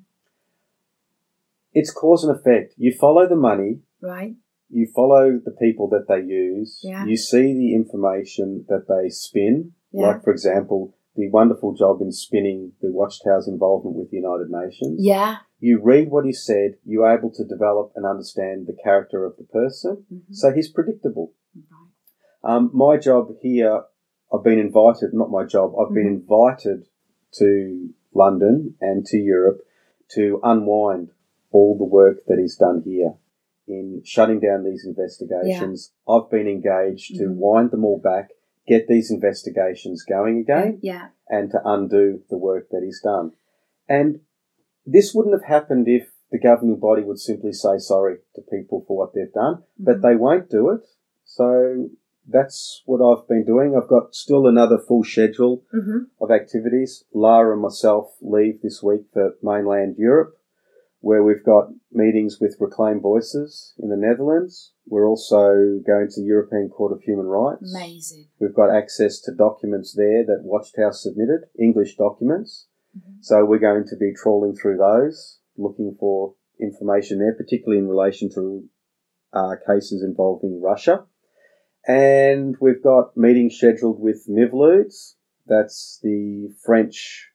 D: It's cause and effect. You follow the money.
B: Right.
D: You follow the people that they use.
B: Yeah.
D: You see the information that they spin.
B: Yeah.
D: Like, for example, the wonderful job in spinning the Watchtower's involvement with the United Nations.
B: Yeah.
D: You read what he said, you're able to develop and understand the character of the person. So he's predictable. My job here, I've been invited, not my job, I've been invited to London and to Europe to unwind all the work that he's done here in shutting down these investigations. Yeah. I've been engaged to wind them all back, get these investigations going again, and to undo the work that he's done. And this wouldn't have happened if the governing body would simply say sorry to people for what they've done, but they won't do it. So that's what I've been doing. I've got still another full schedule of activities. Lara and myself leave this week for mainland Europe, where we've got meetings with Reclaim Voices in the Netherlands. We're also going to the European Court of Human Rights.
B: Amazing.
D: We've got access to documents there that Watchtower submitted, English documents. So we're going to be trawling through those, looking for information there, particularly in relation to cases involving Russia. And we've got meetings scheduled with Mivludes. That's the French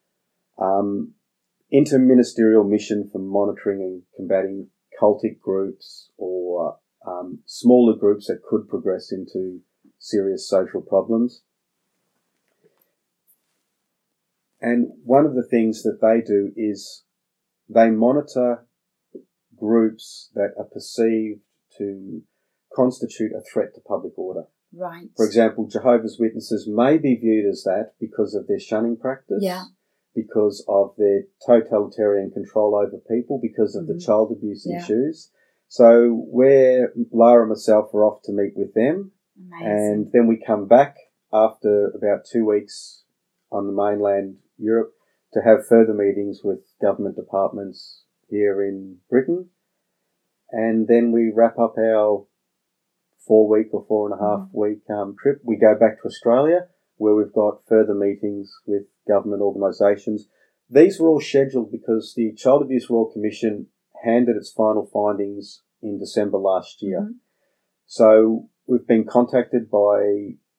D: interministerial mission for monitoring and combating cultic groups or smaller groups that could progress into serious social problems. And one of the things that they do is they monitor groups that are perceived to constitute a threat to public order.
B: Right.
D: For example, Jehovah's Witnesses may be viewed as that because of their shunning practice, because of their totalitarian control over people, because of the child abuse issues. So Lara and myself are off to meet with them.
B: Amazing.
D: And then we come back after about 2 weeks on the mainland Europe to have further meetings with government departments here in Britain. And then we wrap up our 4-week or 4.5-week trip. We go back to Australia, where we've got further meetings with government organisations. These were all scheduled because the Child Abuse Royal Commission handed its final findings in December last year. So we've been contacted by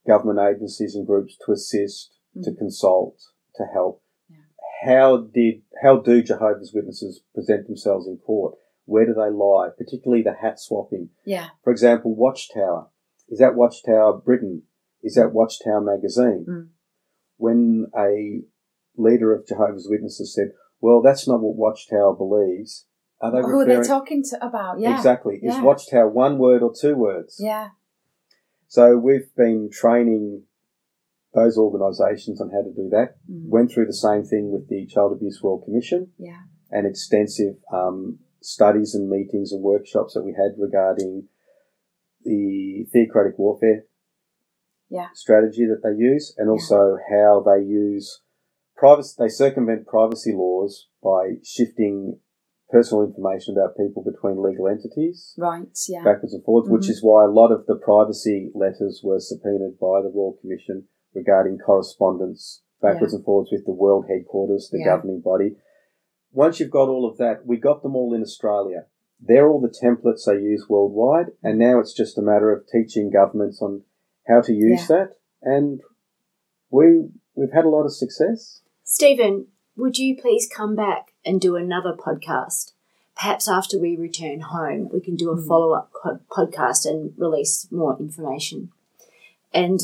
D: government agencies and groups to assist, to consult, to help.
B: Yeah.
D: How do Jehovah's Witnesses present themselves in court? Where do they lie? Particularly the hat swapping.
B: Yeah.
D: For example, Watchtower. Is that Watchtower Britain? Is that Watchtower magazine?
B: Mm.
D: When a leader of Jehovah's Witnesses said, well, that's not what Watchtower believes, are they
B: Who are they talking about? Yeah.
D: Exactly. Is
B: Yeah.
D: Watchtower one word or two words?
B: Yeah.
D: So we've been training those organisations on how to do that. Went through the same thing with the Child Abuse Royal Commission.
B: Yeah.
D: And extensive studies and meetings and workshops that we had regarding the theocratic warfare strategy that they use, and also how they use privacy. They circumvent privacy laws by shifting personal information about people between legal entities,
B: Right, yeah.
D: backwards and forwards, which is why a lot of the privacy letters were subpoenaed by the Royal Commission regarding correspondence backwards and forwards with the World Headquarters, the governing body. Once you've got all of that, we got them all in Australia. They're all the templates they use worldwide, and now it's just a matter of teaching governments on how to use that, and we've had a lot of success.
C: Stephen, would you please come back and do another podcast? Perhaps after we return home, we can do a follow-up podcast and release more information. And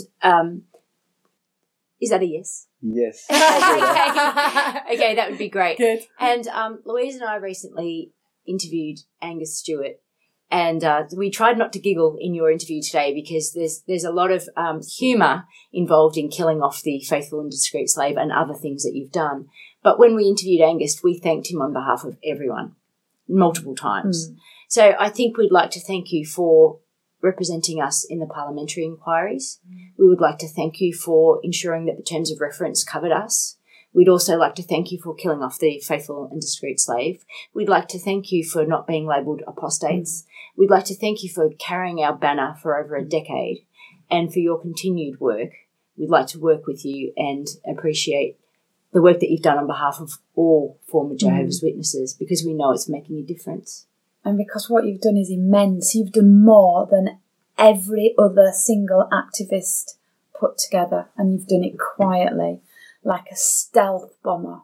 C: is that a yes?
D: Yes.
C: Okay, that would be great.
B: Good.
C: And Louise and I recently interviewed Angus Stewart, and we tried not to giggle in your interview today because there's a lot of humour involved in killing off the faithful and discreet slave and other things that you've done. But when we interviewed Angus, we thanked him on behalf of everyone multiple times. So I think we'd like to thank you for representing us in the parliamentary inquiries. We would like to thank you for ensuring that the terms of reference covered us. We'd also like to thank you for killing off the faithful and discreet slave. We'd like to thank you for not being labelled apostates. We'd like to thank you for carrying our banner for over a decade and for your continued work. We'd like to work with you and appreciate the work that you've done on behalf of all former Jehovah's Witnesses, because we know it's making a difference.
B: And because what you've done is immense. You've done more than every other single activist put together, and you've done it quietly, like a stealth bomber.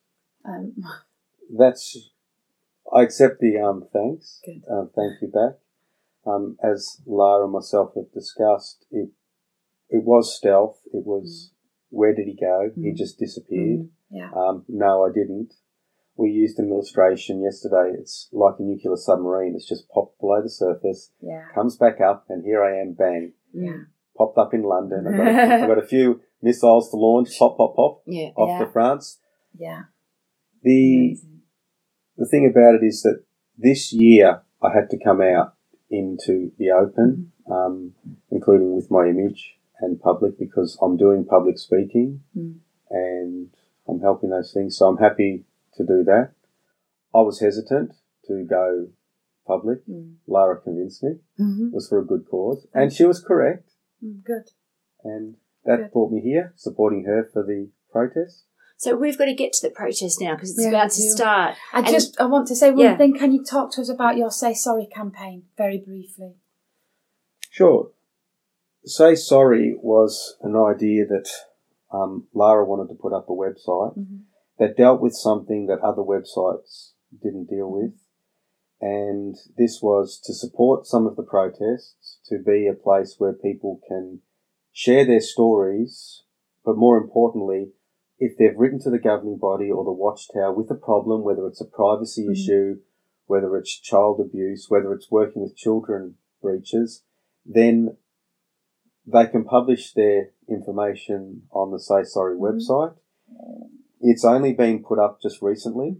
D: I accept the thanks.
B: Good.
D: Thank you back. As Lara and myself have discussed, it was stealth. It was, where did he go? He just disappeared.
B: Yeah.
D: No, I didn't. We used an illustration yesterday. It's like a nuclear submarine. It's just popped below the surface, comes back up, and here I am, bang.
B: Yeah.
D: Popped up in London. I've got a few missiles to launch, pop, pop, pop, off to France.
B: Yeah.
D: The thing about it is that this year I had to come out into the open, including with my image and public, because I'm doing public speaking and I'm helping those things. So I'm happy to do that. I was hesitant to go public. Lara convinced me. It was for a good cause. And she was correct.
B: Good.
D: And that brought me here, supporting her for the protest.
C: So we've got to get to the protest now because it's about to start.
B: I want to say one thing. Can you talk to us about your Say Sorry campaign very briefly?
D: Sure. Say Sorry was an idea that Lara wanted to put up a website that dealt with something that other websites didn't deal with. And this was to support some of the protests, to be a place where people can share their stories, but more importantly, if they've written to the governing body or the Watchtower with a problem, whether it's a privacy issue, whether it's child abuse, whether it's working with children breaches, then they can publish their information on the Say Sorry website. It's only been put up just recently,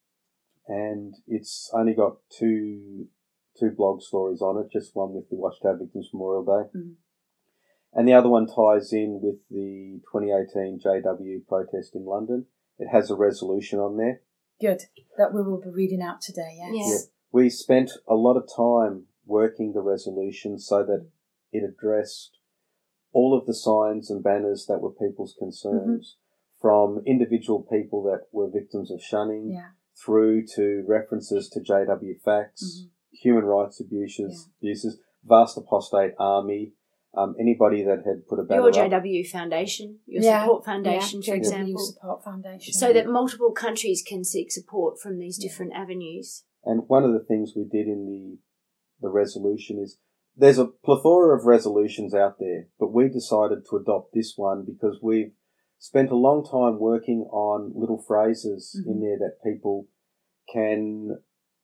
D: and it's only got two blog stories on it, just one with the Watchtower Victims Memorial Day. And the other one ties in with the 2018 JW protest in London. It has a resolution on there.
B: Good. That we will be reading out today, yes?
C: Yeah.
D: We spent a lot of time working the resolution so that it addressed all of the signs and banners that were people's concerns, from individual people that were victims of shunning through to references to JW facts, human rights abuses, vast apostate army, Anybody that had put a banner
C: Your
D: up.
C: JW Foundation, your Support Foundation, for
B: JW
C: example,
B: Support Foundation.
C: so that multiple countries can seek support from these different avenues.
D: And one of the things we did in the resolution is there's a plethora of resolutions out there, but we decided to adopt this one because we've spent a long time working on little phrases in there that people can,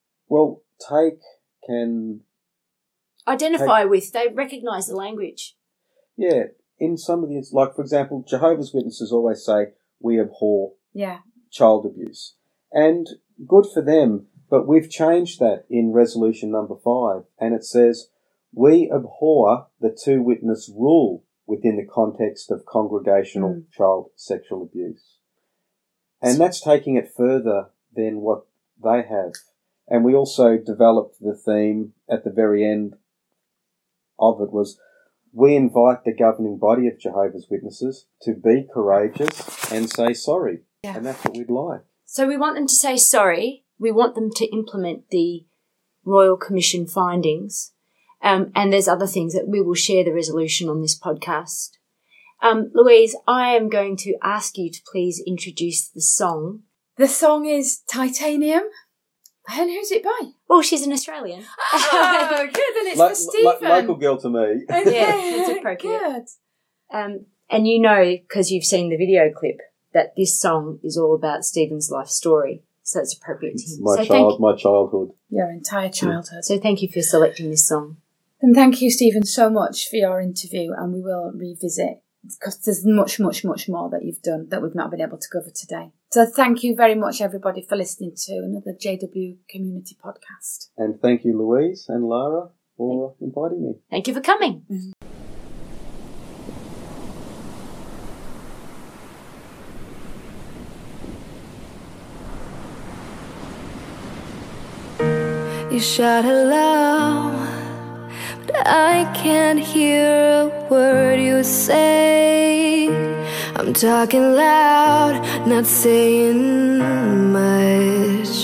C: Identify with, they recognise the language.
D: Yeah, in some of the, like for example, Jehovah's Witnesses always say, we abhor child abuse. And good for them, but we've changed that in resolution number 5, and it says, we abhor the 2-witness rule within the context of congregational child sexual abuse. And that's taking it further than what they have. And we also developed the theme at the very end of it was, we invite the governing body of Jehovah's Witnesses to be courageous and say sorry. Yeah. And that's what we'd like.
C: So we want them to say sorry. We want them to implement the Royal Commission findings. And there's other things that we will share the resolution on this podcast. Louise, I am going to ask you to please introduce the song.
B: The song is Titanium. And who's it by?
C: Well, she's an Australian.
B: Oh, good. Then it's for Stephen.
D: Local girl to me.
C: Yeah, it's appropriate.
B: Good.
C: And you know, because you've seen the video clip, that this song is all about Stephen's life story. So it's appropriate to him.
D: My childhood.
B: Your entire childhood.
C: So thank you for selecting this song.
B: And thank you, Stephen, so much for your interview. And we will revisit, because there's much, much, much more that you've done that we've not been able to cover today. So thank you very much, everybody, for listening to another JW Community Podcast.
D: And thank you, Louise and Lara, for inviting me.
C: Thank you for coming.
E: You shout hello, but I can't hear a word you say. I'm talking loud, not saying much.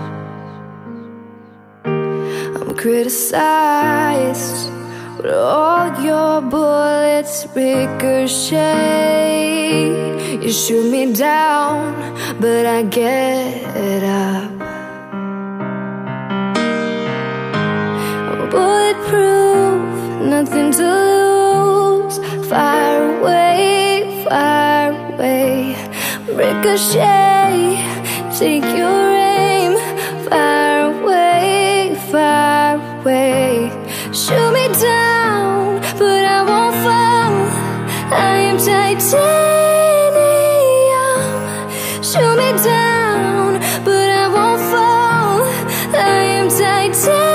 E: I'm criticized, but all your bullets ricochet. You shoot me down, but I get up. Bulletproof, nothing to lose. Fire away, fire away. Ricochet, take your aim. Fire away, fire away. Shoot me down, but I won't fall. I am titanium. Shoot me down, but I won't fall. I am titanium.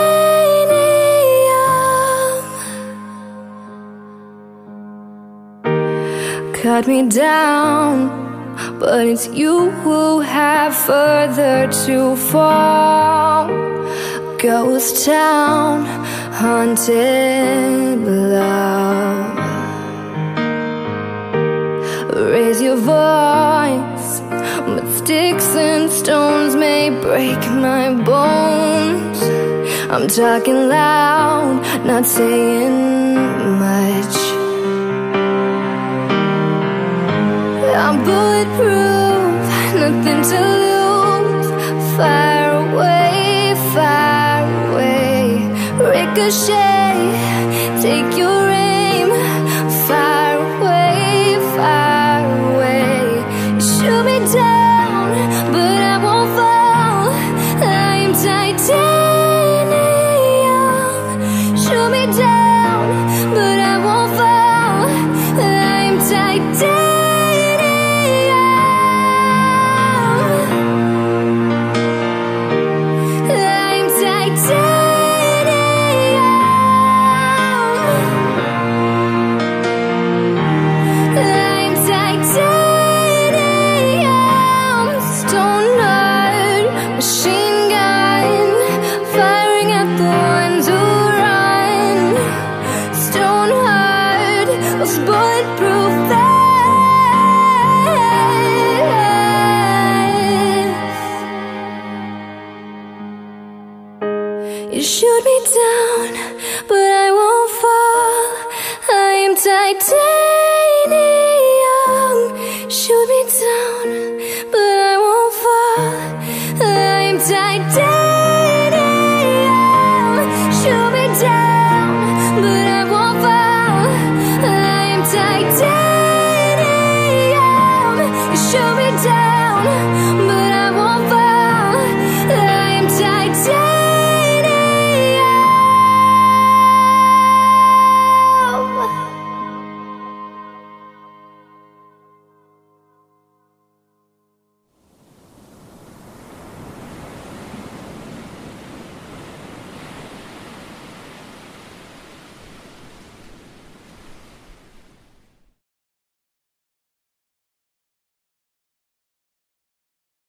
E: Cut me down, but it's you who have further to fall. Ghost town, haunted love. Raise your voice, but sticks and stones may break my bones. I'm talking loud, not saying much. I'm bulletproof, nothing to lose. Fire away, fire away. Ricochet, take your aim. Fire away, fire away. Shoot me down, but I won't fall. I'm titanium. Shoot me down, but I won't fall. I'm titanium. You shoot me down, but I won't fall. I titanium. Shoot me down, but I won't fall. I am titanium.